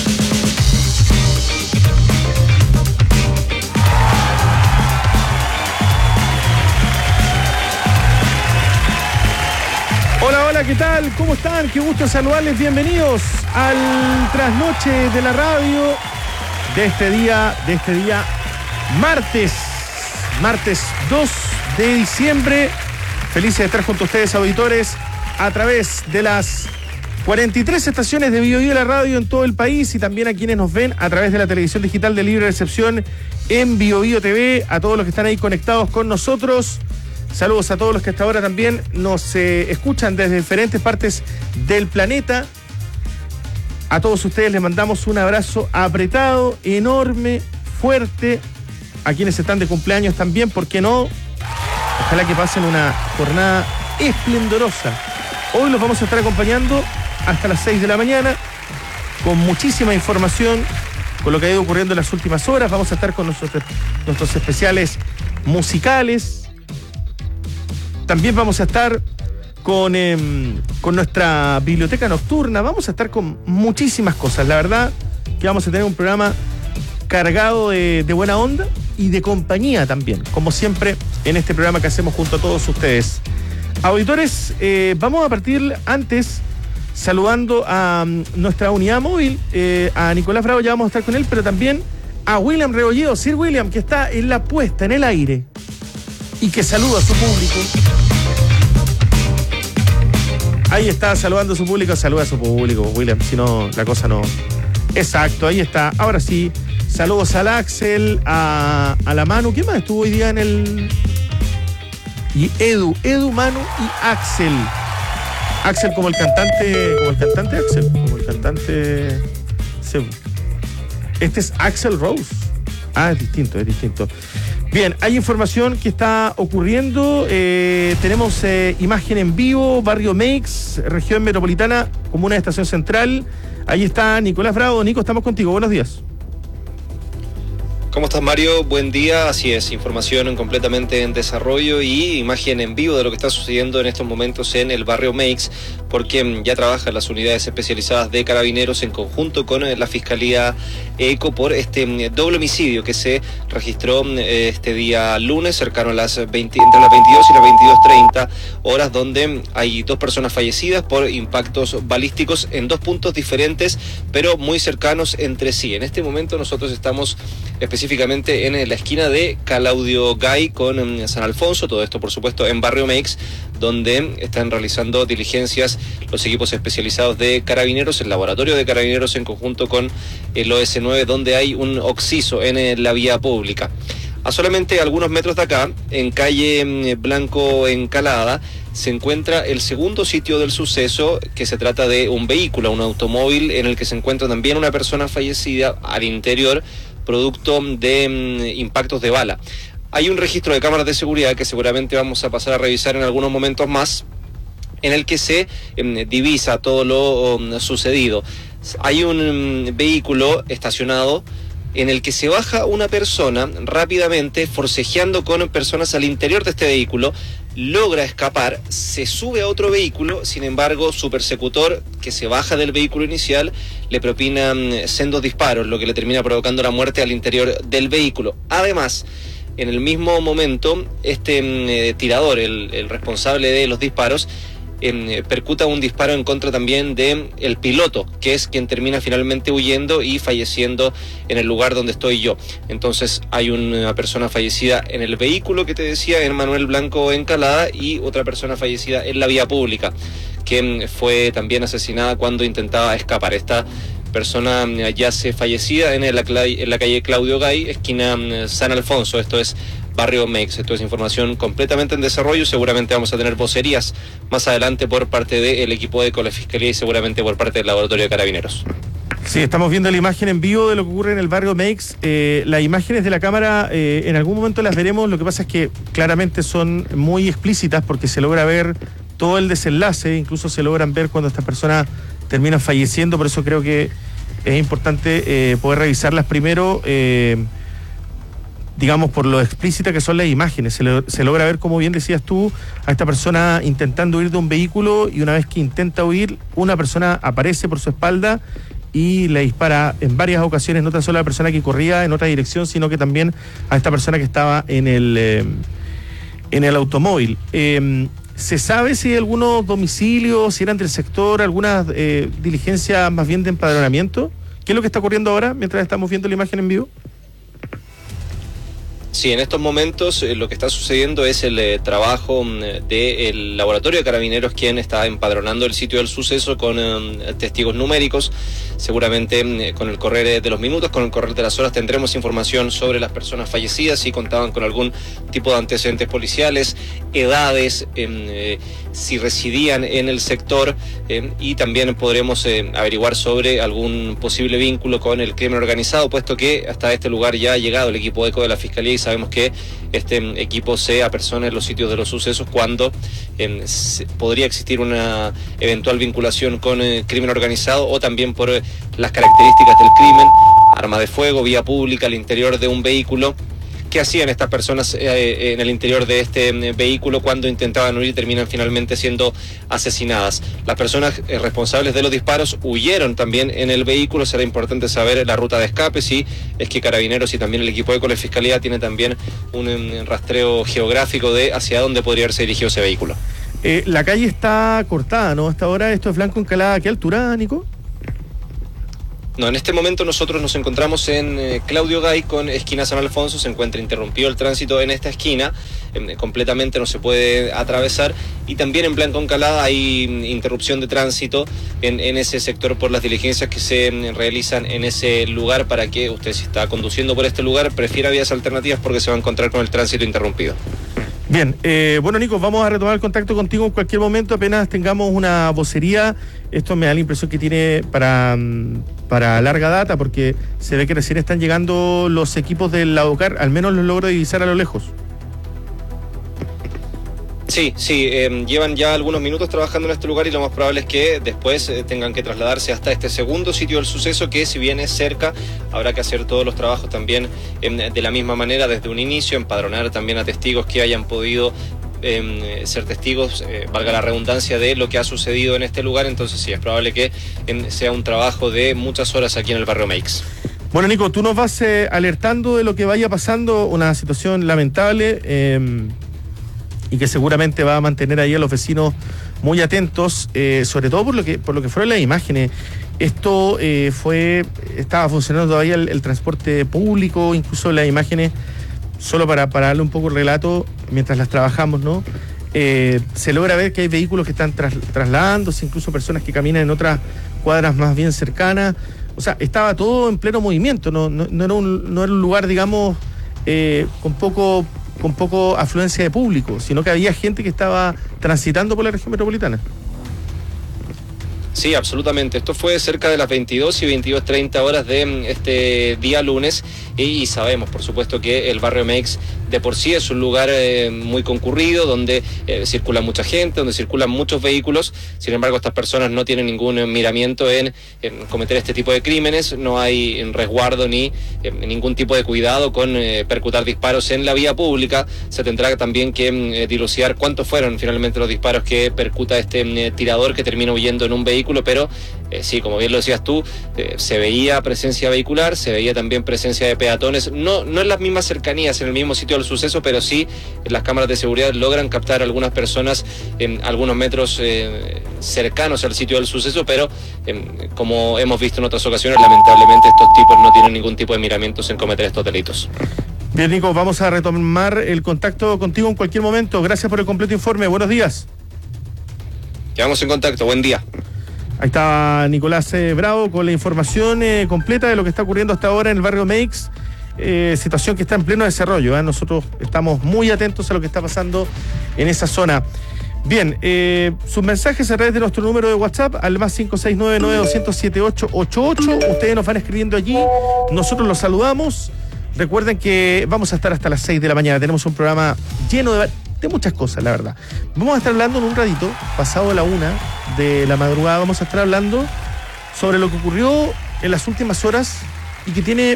Hola, hola, ¿qué tal? ¿Cómo están? Qué gusto saludarles. Bienvenidos al trasnoche de la radio de este día martes 2 de diciembre. Felices de estar junto a ustedes, auditores, a través de las 43 estaciones de Bio Bio la radio en todo el país y también a quienes nos ven a través de la televisión digital de Libre Recepción en Bio Bio TV, a todos los que están ahí conectados con nosotros. Saludos a todos los que hasta ahora también nos escuchan desde diferentes partes del planeta. A todos ustedes les mandamos un abrazo apretado, enorme, fuerte. A quienes están de cumpleaños también, ¿por qué no? Ojalá que pasen una jornada esplendorosa. Hoy los vamos a estar acompañando hasta las 6 de la mañana con muchísima información, con lo que ha ido ocurriendo en las últimas horas. Vamos a estar con nuestros especiales musicales. También vamos a estar con nuestra biblioteca nocturna. Vamos a estar con muchísimas cosas. La verdad que vamos a tener un programa cargado de buena onda y de compañía también, como siempre en este programa que hacemos junto a todos ustedes. Auditores, vamos a partir antes saludando a nuestra unidad móvil, a Nicolás Bravo, ya vamos a estar con él, pero también a William Rebolledo, Sir William, que está en la puesta, en el aire, y que saluda a su público. Ahí está, saludando a su público. Saluda a su público, William, si no, la cosa no. Exacto, ahí está. Ahora sí, saludos al Axel, a la Manu. ¿Quién más estuvo hoy día en el...? Y Edu, Manu y Axel. Axel como el cantante Axel, como el cantante... Este es Axel Rose. Ah, es distinto. Bien, hay información que está ocurriendo. Tenemos imagen en vivo, Barrio Meix, región metropolitana, comuna de Estación Central. Ahí está Nicolás Bravo. Nico, estamos contigo. Buenos días. ¿Cómo estás, Mario? Buen día. Así es, información completamente en desarrollo y imagen en vivo de lo que está sucediendo en estos momentos en el barrio Meix, porque ya trabajan las unidades especializadas de Carabineros en conjunto con la Fiscalía ECO por este doble homicidio que se registró este día lunes, cercano a las entre las 22 y las 22:30 horas, donde hay 2 personas fallecidas por impactos balísticos en 2 puntos diferentes, pero muy cercanos entre sí. En este momento nosotros estamos específicamente en la esquina de Claudio Gay con San Alfonso, todo esto por supuesto en barrio Meix, donde están realizando diligencias los equipos especializados de Carabineros, el laboratorio de Carabineros en conjunto con el OS9, donde hay un occiso en la vía pública. A solamente algunos metros de acá, en calle Blanco Encalada, se encuentra el segundo sitio del suceso, que se trata de un vehículo, un automóvil en el que se encuentra también una persona fallecida al interior, producto de impactos de bala. Hay un registro de cámaras de seguridad que seguramente vamos a pasar a revisar en algunos momentos más, en el que se divisa todo lo sucedido. Hay un vehículo estacionado en el que se baja una persona rápidamente, forcejeando con personas al interior de este vehículo, logra escapar, se sube a otro vehículo, sin embargo su persecutor, que se baja del vehículo inicial, le propina sendos disparos, lo que le termina provocando la muerte al interior del vehículo. Además, en el mismo momento, este tirador, el responsable de los disparos, percuta un disparo en contra también de el piloto, que es quien termina finalmente huyendo y falleciendo en el lugar donde estoy yo. Entonces hay una persona fallecida en el vehículo que te decía, en Manuel Blanco Encalada, y otra persona fallecida en la vía pública, que fue también asesinada cuando intentaba escapar. Esta persona yace fallecida en la calle Claudio Gay, esquina San Alfonso. Esto es barrio Meix. Esto es información completamente en desarrollo. Seguramente vamos a tener vocerías más adelante por parte del equipo de la Fiscalía y seguramente por parte del laboratorio de Carabineros. Sí, estamos viendo la imagen en vivo de lo que ocurre en el barrio Meix. Las imágenes de la cámara en algún momento las veremos. Lo que pasa es que claramente son muy explícitas porque se logra ver todo el desenlace, incluso se logran ver cuando estas personas terminan falleciendo. Por eso creo que es importante poder revisarlas primero, digamos, por lo explícita que son las imágenes. Se logra ver, como bien decías tú, a esta persona intentando huir de un vehículo, y una vez que intenta huir, una persona aparece por su espalda y le dispara en varias ocasiones, no tan solo a la persona que corría en otra dirección, sino que también a esta persona que estaba en el automóvil. ¿Se sabe si hay algunos domicilios, si eran del sector, algunas diligencias más bien de empadronamiento? ¿Qué es lo que está ocurriendo ahora mientras estamos viendo la imagen en vivo? Sí, en estos momentos lo que está sucediendo es el trabajo del laboratorio de Carabineros, quien está empadronando el sitio del suceso con testigos numéricos. Seguramente con el correr de los minutos, con el correr de las horas, tendremos información sobre las personas fallecidas, si contaban con algún tipo de antecedentes policiales, edades, si residían en el sector, y también podremos averiguar sobre algún posible vínculo con el crimen organizado, puesto que hasta este lugar ya ha llegado el equipo ECO de la Fiscalía y sabemos que este equipo se apersona en los sitios de los sucesos cuando podría existir una eventual vinculación con crimen organizado, o también por las características del crimen, arma de fuego, vía pública, al interior de un vehículo. ¿Qué hacían estas personas en el interior de este vehículo cuando intentaban huir y terminan finalmente siendo asesinadas? Las personas responsables de los disparos huyeron también en el vehículo. Será importante saber la ruta de escape, si es que Carabineros y también el equipo de la Fiscalía tiene también un rastreo geográfico de hacia dónde podría haberse dirigido ese vehículo. La calle está cortada, ¿no? Hasta ahora esto es Blanco Encalada. ¿A qué altura, Nico? No, en este momento nosotros nos encontramos en Claudio Gay con esquina San Alfonso. Se encuentra interrumpido el tránsito en esta esquina, completamente no se puede atravesar, y también en Blanco Encalada hay interrupción de tránsito en ese sector por las diligencias que se realizan en ese lugar, para que usted, si está conduciendo por este lugar, prefiera vías alternativas porque se va a encontrar con el tránsito interrumpido. Bien, bueno, Nico, vamos a retomar el contacto contigo en cualquier momento, apenas tengamos una vocería. Esto me da la impresión que tiene para larga data, porque se ve que recién están llegando los equipos del Laucar, al menos los logro divisar a lo lejos. Sí, llevan ya algunos minutos trabajando en este lugar y lo más probable es que después tengan que trasladarse hasta este segundo sitio del suceso, que si bien es cerca, habrá que hacer todos los trabajos también de la misma manera desde un inicio, empadronar también a testigos que hayan podido ser testigos, valga la redundancia, de lo que ha sucedido en este lugar. Entonces sí, es probable que sea un trabajo de muchas horas aquí en el barrio Meix. Bueno, Nico, tú nos vas alertando de lo que vaya pasando, una situación lamentable y que seguramente va a mantener ahí a los vecinos muy atentos, sobre todo por lo que fueron las imágenes. Esto estaba funcionando todavía el transporte público, incluso las imágenes, solo para darle un poco el relato mientras las trabajamos, ¿no? Se logra ver que hay vehículos que están trasladándose, incluso personas que caminan en otras cuadras más bien cercanas. O sea, estaba todo en pleno movimiento, no era un lugar, digamos, con poco afluencia de público, sino que había gente que estaba transitando por la región metropolitana. Sí, absolutamente. Esto fue cerca de las 22 y 22:30 horas de este día lunes y sabemos, por supuesto, que el barrio Meix de por sí es un lugar muy concurrido, donde circula mucha gente, donde circulan muchos vehículos. Sin embargo, estas personas no tienen ningún miramiento en cometer este tipo de crímenes. No hay resguardo ni ningún tipo de cuidado con percutar disparos en la vía pública. Se tendrá también que dilucidar cuántos fueron finalmente los disparos que percuta este tirador que termina huyendo en un vehículo, pero sí, como bien lo decías tú, se veía presencia vehicular, se veía también presencia de peatones, no en las mismas cercanías, en el mismo sitio del suceso, pero sí las cámaras de seguridad logran captar a algunas personas en algunos metros cercanos al sitio del suceso, pero como hemos visto en otras ocasiones, lamentablemente estos tipos no tienen ningún tipo de miramientos en cometer estos delitos. Bien, Nico, vamos a retomar el contacto contigo en cualquier momento. Gracias por el completo informe. Buenos días. Quedamos en contacto. Buen día. Ahí está Nicolás Bravo con la información completa de lo que está ocurriendo hasta ahora en el barrio Meix, situación que está en pleno desarrollo. Nosotros estamos muy atentos a lo que está pasando en esa zona. Bien, sus mensajes a través de nuestro número de WhatsApp al más 569-900-7888. Ustedes nos van escribiendo allí, nosotros los saludamos. Recuerden que vamos a estar hasta las 6 de la mañana. Tenemos un programa lleno de muchas cosas, la verdad. Vamos a estar hablando en un ratito, pasado la 1 de la madrugada, vamos a estar hablando sobre lo que ocurrió en las últimas horas y que tiene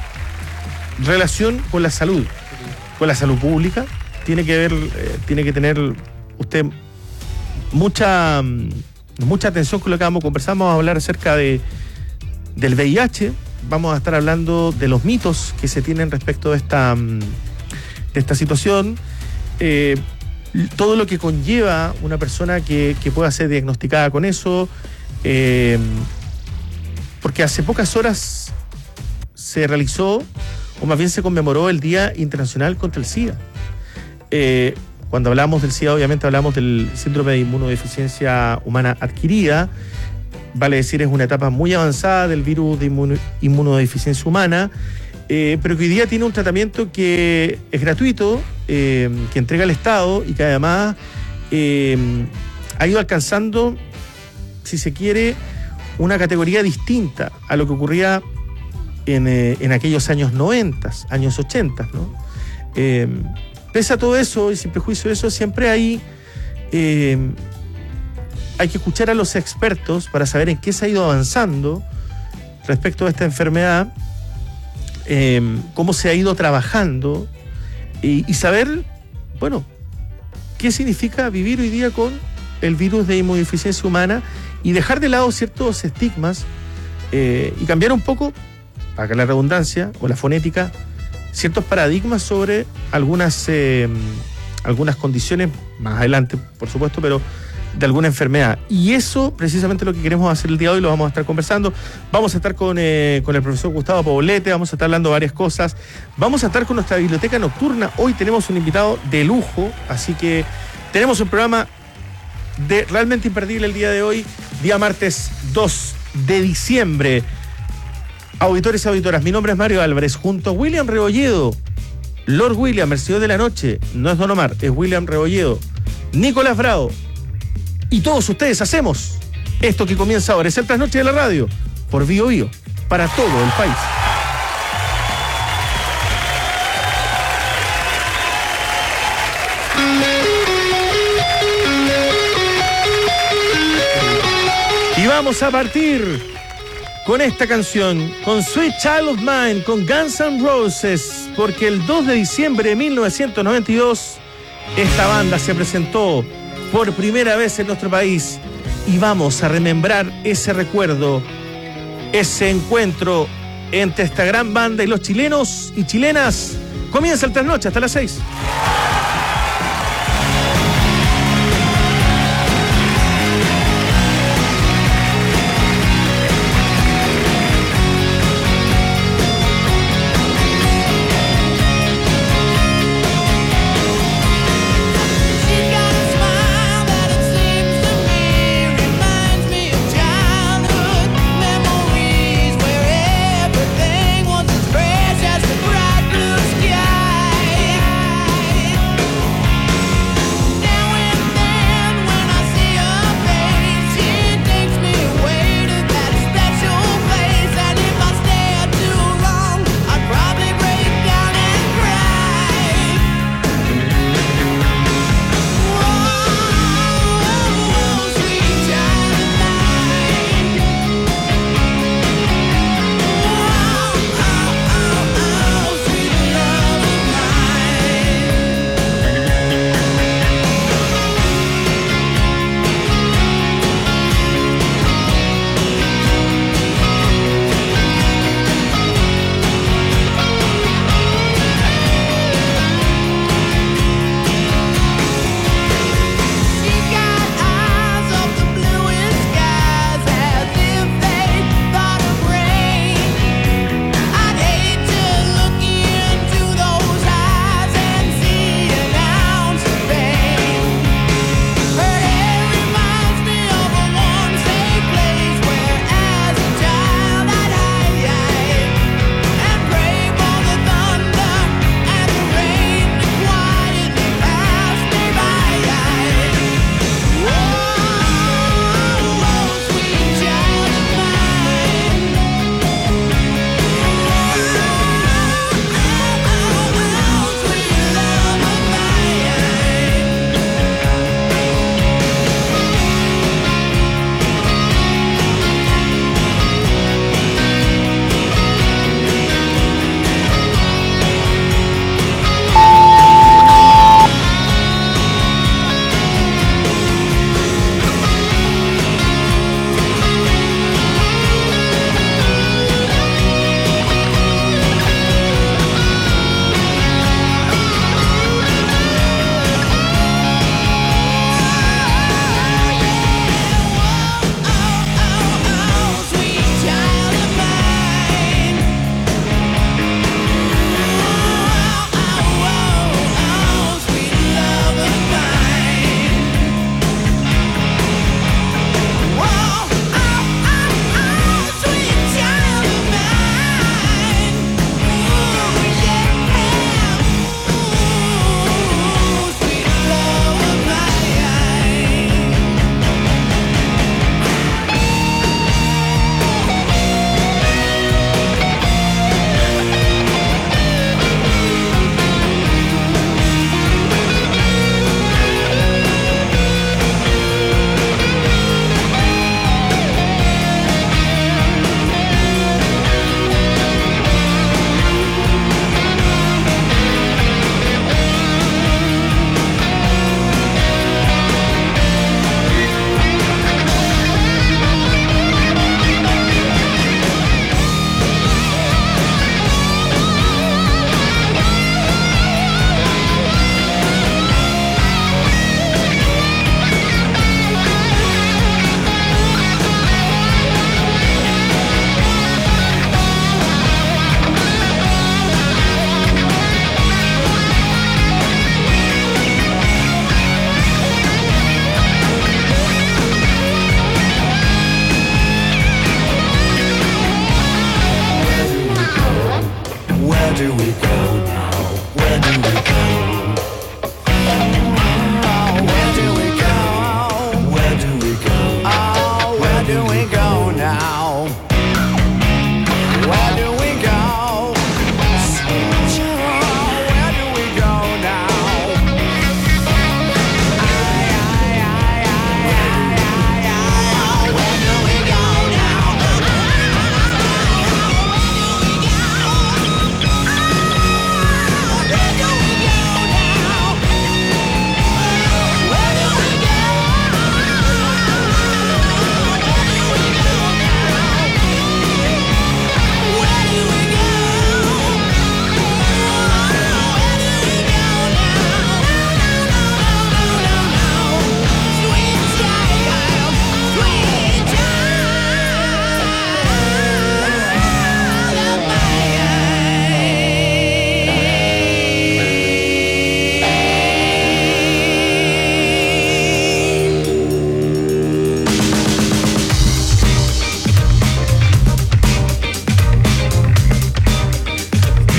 relación con la salud pública. Tiene que tener usted mucha atención con lo que vamos a conversar. Vamos a hablar acerca del VIH. Vamos a estar hablando de los mitos que se tienen respecto de esta situación. Todo lo que conlleva una persona que pueda ser diagnosticada con eso, porque hace pocas horas se realizó, o más bien se conmemoró, el Día Internacional contra el SIDA. Cuando hablamos del SIDA, obviamente hablamos del síndrome de inmunodeficiencia humana adquirida. Vale decir, es una etapa muy avanzada del virus de inmunodeficiencia humana, pero que hoy día tiene un tratamiento que es gratuito, que entrega el Estado y que además ha ido alcanzando, si se quiere, una categoría distinta a lo que ocurría en aquellos años 90, años 80, ¿no? Pese a todo eso y sin prejuicio de eso, siempre hay que escuchar a los expertos para saber en qué se ha ido avanzando respecto a esta enfermedad, cómo se ha ido trabajando y saber, bueno, qué significa vivir hoy día con el virus de inmunodeficiencia humana y dejar de lado ciertos estigmas y cambiar un poco, para la redundancia o la fonética, ciertos paradigmas sobre algunas condiciones, más adelante, por supuesto, pero de alguna enfermedad. Y eso precisamente lo que queremos hacer el día de hoy, lo vamos a estar conversando. Vamos a estar con el profesor Gustavo Poblete, vamos a estar hablando de varias cosas. Vamos a estar con nuestra biblioteca nocturna. Hoy tenemos un invitado de lujo, así que tenemos un programa realmente imperdible el día de hoy, día martes 2 de diciembre. Auditores y auditoras, mi nombre es Mario Álvarez, junto a William Rebolledo, Lord William, el señor de la noche, no es Don Omar, es William Rebolledo, Nicolás Bravo, y todos ustedes hacemos esto que comienza ahora. Es el Trasnoche de la Radio, por Bío Bío, para todo el país. vamos a partir con esta canción, con Sweet Child of Mine, con Guns N' Roses, porque el 2 de diciembre de 1992 esta banda se presentó por primera vez en nuestro país y vamos a remembrar ese recuerdo, ese encuentro entre esta gran banda y los chilenos y chilenas. Comienza el Trasnoche hasta las 6.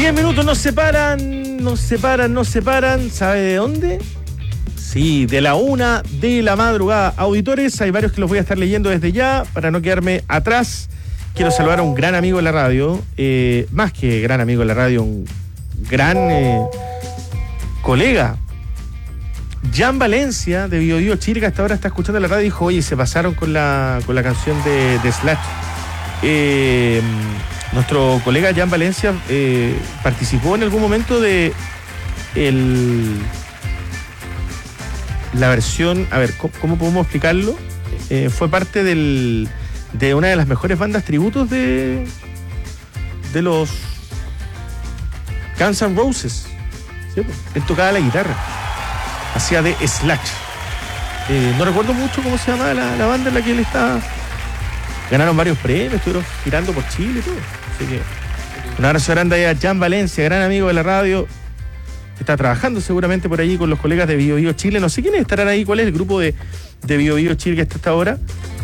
10 minutos nos separan. ¿Sabe de dónde? Sí, de la 1 de la madrugada. Auditores, hay varios que los voy a estar leyendo desde ya, para no quedarme atrás. Quiero saludar a un gran amigo de la radio, más que gran amigo de la radio, un gran colega. Jan Valencia, de Bio Bio Chile, que hasta ahora está escuchando la radio, dijo, oye, se pasaron con la canción de Slash. Nuestro colega Jan Valencia participó en algún momento de la versión, a ver, ¿cómo podemos explicarlo? Fue parte de una de las mejores bandas tributos de los Guns N' Roses. ¿Sí? Él tocaba la guitarra, hacía de Slash. No recuerdo mucho cómo se llama la banda en la que él está. Ganaron varios premios, estuvieron girando por Chile y todo. Así que un abrazo grande a Jan Valencia, gran amigo de la radio. Está trabajando seguramente por allí con los colegas de Bio Bio Chile. No sé quiénes estarán ahí, cuál es el grupo de Bio Bio Chile que está hasta ahora.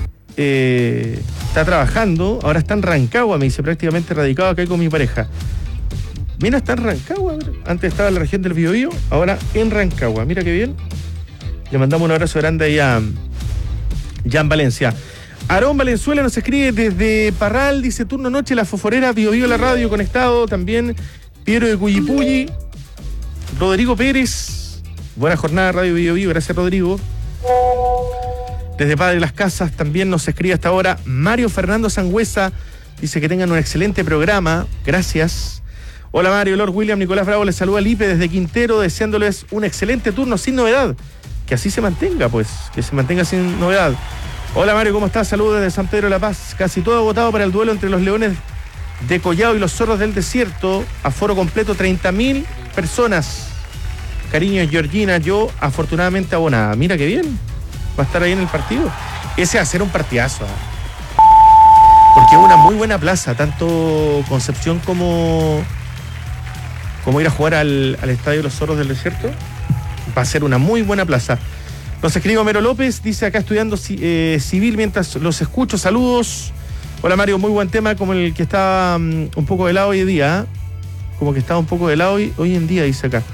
Está trabajando, ahora está en Rancagua, me dice, prácticamente radicado acá con mi pareja. Mira, está en Rancagua, antes estaba en la región del Biobío, ahora en Rancagua, mira qué bien. Le mandamos un abrazo grande ahí a Jan Valencia. Aarón Valenzuela nos escribe desde Parral, dice, turno noche, la Fosforera, Biobío la radio, conectado, también Piero de Cuyipulli, Rodrigo Pérez, buena jornada Radio Biobío, gracias Rodrigo. Desde Padre Las Casas también nos escribe hasta ahora Mario Fernando Sangüesa, dice que tengan un excelente programa, gracias. Hola Mario, Lord William, Nicolás Bravo les saluda Lipe desde Quintero, deseándoles un excelente turno sin novedad, que así se mantenga pues, que se mantenga sin novedad. Hola Mario, ¿cómo estás? Saludos desde San Pedro de la Paz, casi todo agotado para el duelo entre los Leones de Collao y los Zorros del Desierto, aforo completo 30.000 personas. Cariño Georgina, yo afortunadamente abonada, mira qué bien. Va a estar ahí en el partido. Ese va a ser un partidazo, porque es una muy buena plaza, tanto Concepción como ir a jugar al Estadio de los Zorros del Desierto. Va a ser una muy buena plaza. Nos escribe Homero López, dice acá estudiando civil mientras los escucho, saludos. Hola Mario, muy buen tema, como el que está un poco de lado hoy en día, como que está un poco de lado hoy en día, dice acá.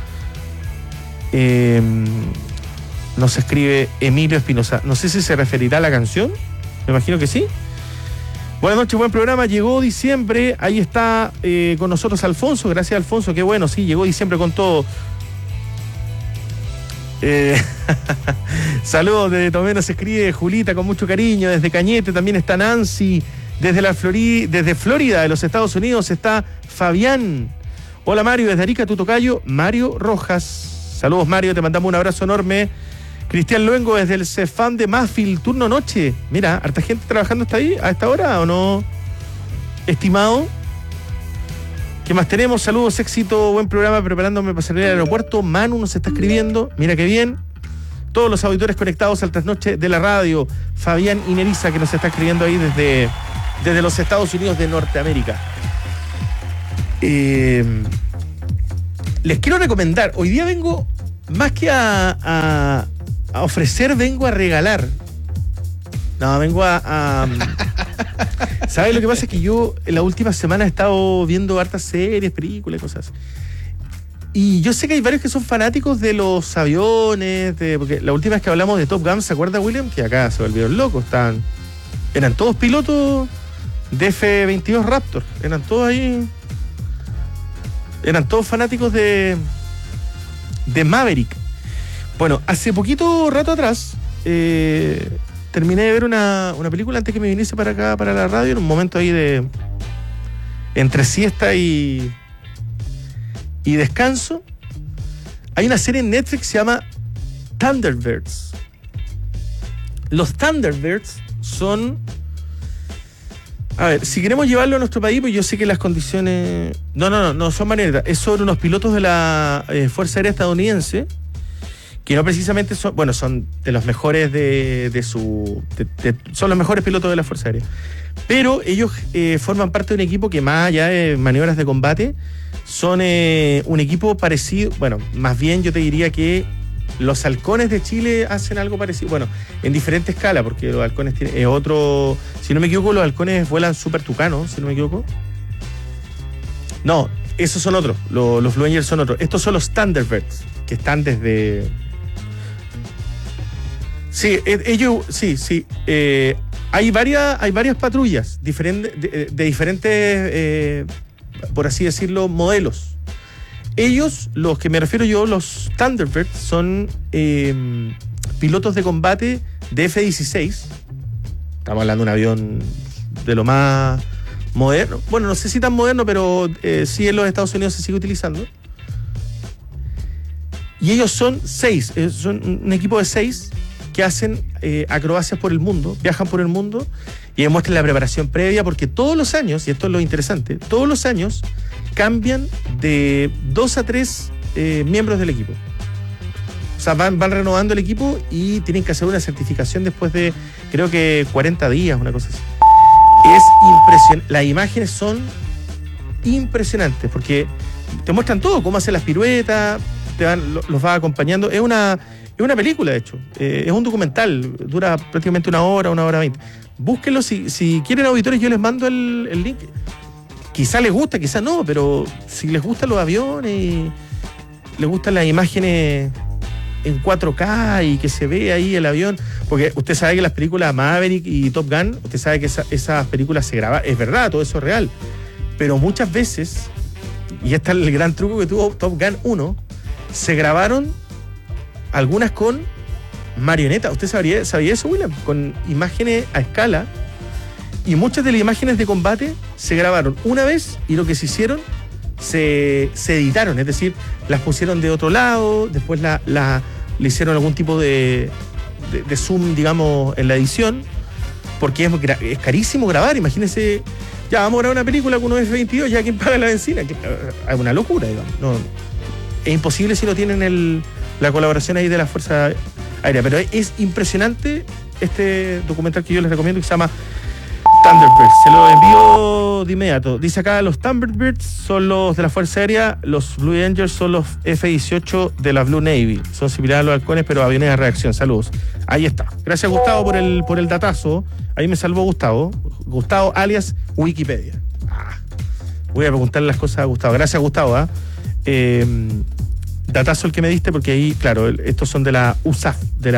Nos escribe Emilio Espinosa. No sé si se referirá a la canción. Me imagino que sí. Buenas noches, buen programa. Llegó diciembre. Ahí está con nosotros Alfonso. Gracias, Alfonso. Qué bueno, sí, llegó diciembre con todo. Saludos desde Tomé, nos escribe Julita con mucho cariño. Desde Cañete también está Nancy. Desde Florida, de los Estados Unidos, está Fabián. Hola Mario, desde Arica, tu tocayo, Mario Rojas. Saludos Mario, te mandamos un abrazo enorme. Cristian Luengo desde el Cefam de Mafil, turno noche. Mira, harta gente trabajando hasta ahí, a esta hora, ¿o no? Estimado. ¿Qué más tenemos? Saludos, éxito, buen programa, preparándome para salir al aeropuerto. Manu nos está escribiendo, mira qué bien. Todos los auditores conectados al trasnoche de la radio. Fabián Ineriza, que nos está escribiendo ahí desde los Estados Unidos de Norteamérica. Les quiero recomendar, hoy día vengo, más que a ofrecer, vengo a regalar. No, vengo ¿sabes? Lo que pasa es que yo en la última semana he estado viendo hartas series, películas y cosas. Y yo sé que hay varios que son fanáticos de los aviones, porque la última vez que hablamos de Top Gun, ¿se acuerda, William? Que acá se volvieron locos, eran todos pilotos de F-22 Raptor, eran todos ahí, eran todos fanáticos de Maverick. Bueno, hace poquito rato atrás terminé de ver una película antes que me viniese para acá, para la radio, en un momento ahí de entre siesta y descanso. Hay una serie en Netflix que se llama Thunderbirds. Los Thunderbirds son... A ver, si queremos llevarlo a nuestro país, pues yo sé que las condiciones... No son maneras. Es sobre unos pilotos de la Fuerza Aérea Estadounidense, que no precisamente son... Bueno, son de los mejores son los mejores pilotos de la Fuerza Aérea. Pero ellos forman parte de un equipo que, más allá de maniobras de combate, son un equipo parecido... Bueno, más bien yo te diría que los halcones de Chile hacen algo parecido. Bueno, en diferente escala, porque los halcones tienen si no me equivoco, los halcones vuelan Super Tucano, si no me equivoco. No, Esos son otros, los Blue Angels son otros. Estos son los Thunderbirds, que están desde... Sí, ellos, sí. Hay varias patrullas de diferentes, por así decirlo, modelos. Ellos, los que me refiero yo, los Thunderbirds, son pilotos de combate de F-16. Estamos hablando de un avión de lo más moderno. Bueno, no sé si tan moderno, pero sí en los Estados Unidos se sigue utilizando. Y ellos son 6, son un equipo de 6 que hacen acrobacias por el mundo, viajan por el mundo y demuestran la preparación previa, porque todos los años, y esto es lo interesante, todos los años cambian de 2 a 3 miembros del equipo. O sea, van renovando el equipo y tienen que hacer una certificación después de, creo que 40 días, una cosa así. Es impresionante. Las imágenes son impresionantes porque te muestran todo, cómo hacen las piruetas, los va acompañando. Es una película, de hecho. Es un documental, dura prácticamente una hora 20. Búsquenlo, si quieren, auditores, yo les mando el link. Quizá les gusta, quizá no, pero si les gustan los aviones y les gustan las imágenes en 4K y que se ve ahí el avión, porque usted sabe que las películas Maverick y Top Gun, usted sabe que esas películas se graban, es verdad, todo eso es real, pero muchas veces, y este es el gran truco que tuvo Top Gun 1, se grabaron algunas con marionetas. ¿Usted sabía eso, William? Con imágenes a escala, y muchas de las imágenes de combate se grabaron una vez y lo que se hicieron se editaron, es decir, las pusieron de otro lado, después le hicieron algún tipo de zoom, digamos, en la edición, porque es carísimo grabar. Imagínense, ya vamos a grabar una película con un F-22, ya quién paga la benzina, es una locura, digamos. No, es imposible si no tienen la colaboración ahí de la Fuerza Aérea, pero es impresionante este documental que yo les recomiendo, que se llama Thunderbirds. Se lo envío de inmediato. Dice acá, los Thunderbirds son los de la Fuerza Aérea, los Blue Angels son los F-18 de la Blue Navy. Son similares a los halcones, pero aviones de reacción. Saludos. Ahí está. Gracias, Gustavo, por el datazo. Ahí me salvó Gustavo. Gustavo alias Wikipedia. Voy a preguntarle las cosas a Gustavo. Gracias, Gustavo. Datazo el que me diste, porque ahí, claro, estos son de la USAF, de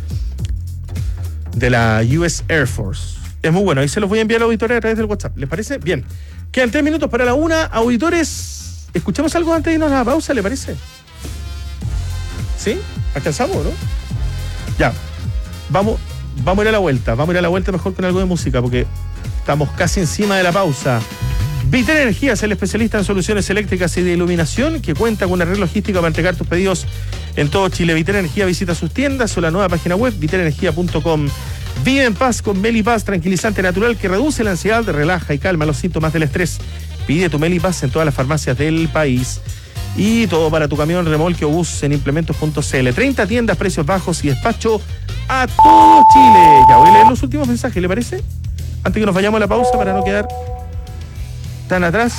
la US Air Force. Es muy bueno, ahí se los voy a enviar a auditores a través del WhatsApp. ¿Les parece? Bien. Quedan 3 minutos para la 1. Auditores, ¿escuchamos algo antes de irnos a la pausa? ¿Le parece? ¿Sí? ¿Alcanzamos, no? Ya. Vamos a ir a la vuelta. Vamos a ir a la vuelta mejor con algo de música, porque estamos casi encima de la pausa. Vitel Energía es el especialista en soluciones eléctricas y de iluminación, que cuenta con una red logística para entregar tus pedidos en todo Chile. Vitel Energía visita sus tiendas o la nueva página web vitelenergia.com. Vive en paz con Melipaz, tranquilizante natural que reduce la ansiedad, relaja y calma los síntomas del estrés. Pide tu Melipaz en todas las farmacias del país. Y todo para tu camión, remolque o bus en implementos.cl. 30 tiendas, precios bajos y despacho a todo Chile. Ya voy a leer los últimos mensajes, ¿le parece? Antes que nos vayamos a la pausa para no quedar tan atrás.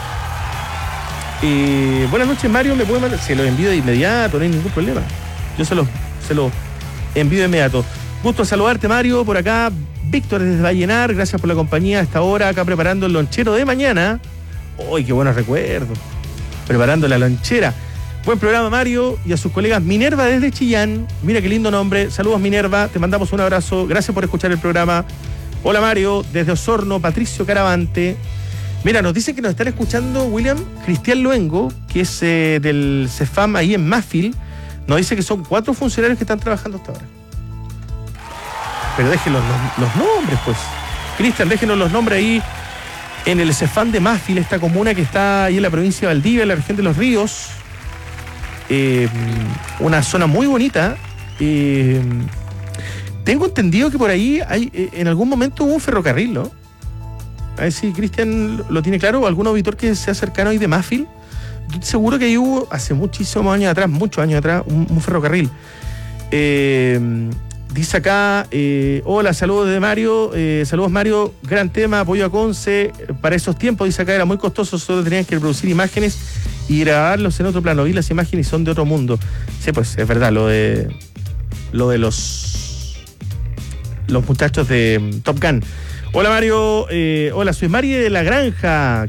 Buenas noches, Mario. ¿Me puede mandar? Se lo envío de inmediato, no hay ningún problema. Yo se lo envío de inmediato. Gusto saludarte, Mario. Por acá, Víctor desde Vallenar. Gracias por la compañía a esta hora, acá preparando el lonchero de mañana. ¡Uy, qué buenos recuerdos! Preparando la lonchera. Buen programa, Mario. Y a sus colegas Minerva desde Chillán. Mira qué lindo nombre. Saludos, Minerva. Te mandamos un abrazo. Gracias por escuchar el programa. Hola, Mario. Desde Osorno, Patricio Caravante. Mira, nos dicen que nos están escuchando, William, Cristian Luengo, que es del CEFAM ahí en Mafil. Nos dice que son 4 funcionarios que están trabajando hasta ahora. Pero déjenos los nombres, pues. Cristian, déjenos los nombres ahí en el CEFAM de Mafil, esta comuna que está ahí en la provincia de Valdivia, en la región de Los Ríos. Una zona muy bonita. Tengo entendido que por ahí en algún momento hubo un ferrocarril, ¿no? A ver si Cristian lo tiene claro, o algún auditor que sea cercano ahí de Mafil. Estoy seguro que ahí hubo, hace muchísimos años atrás, muchos años atrás, un ferrocarril. Dice acá, hola, saludos de Mario, saludos Mario, gran tema, apoyo a Conce, para esos tiempos, dice acá, era muy costoso, solo tenían que producir imágenes y grabarlos en otro plano, vi las imágenes y son de otro mundo. Sí, pues, es verdad, lo de los muchachos de Top Gun. Hola Mario, hola, soy Mari de La Granja.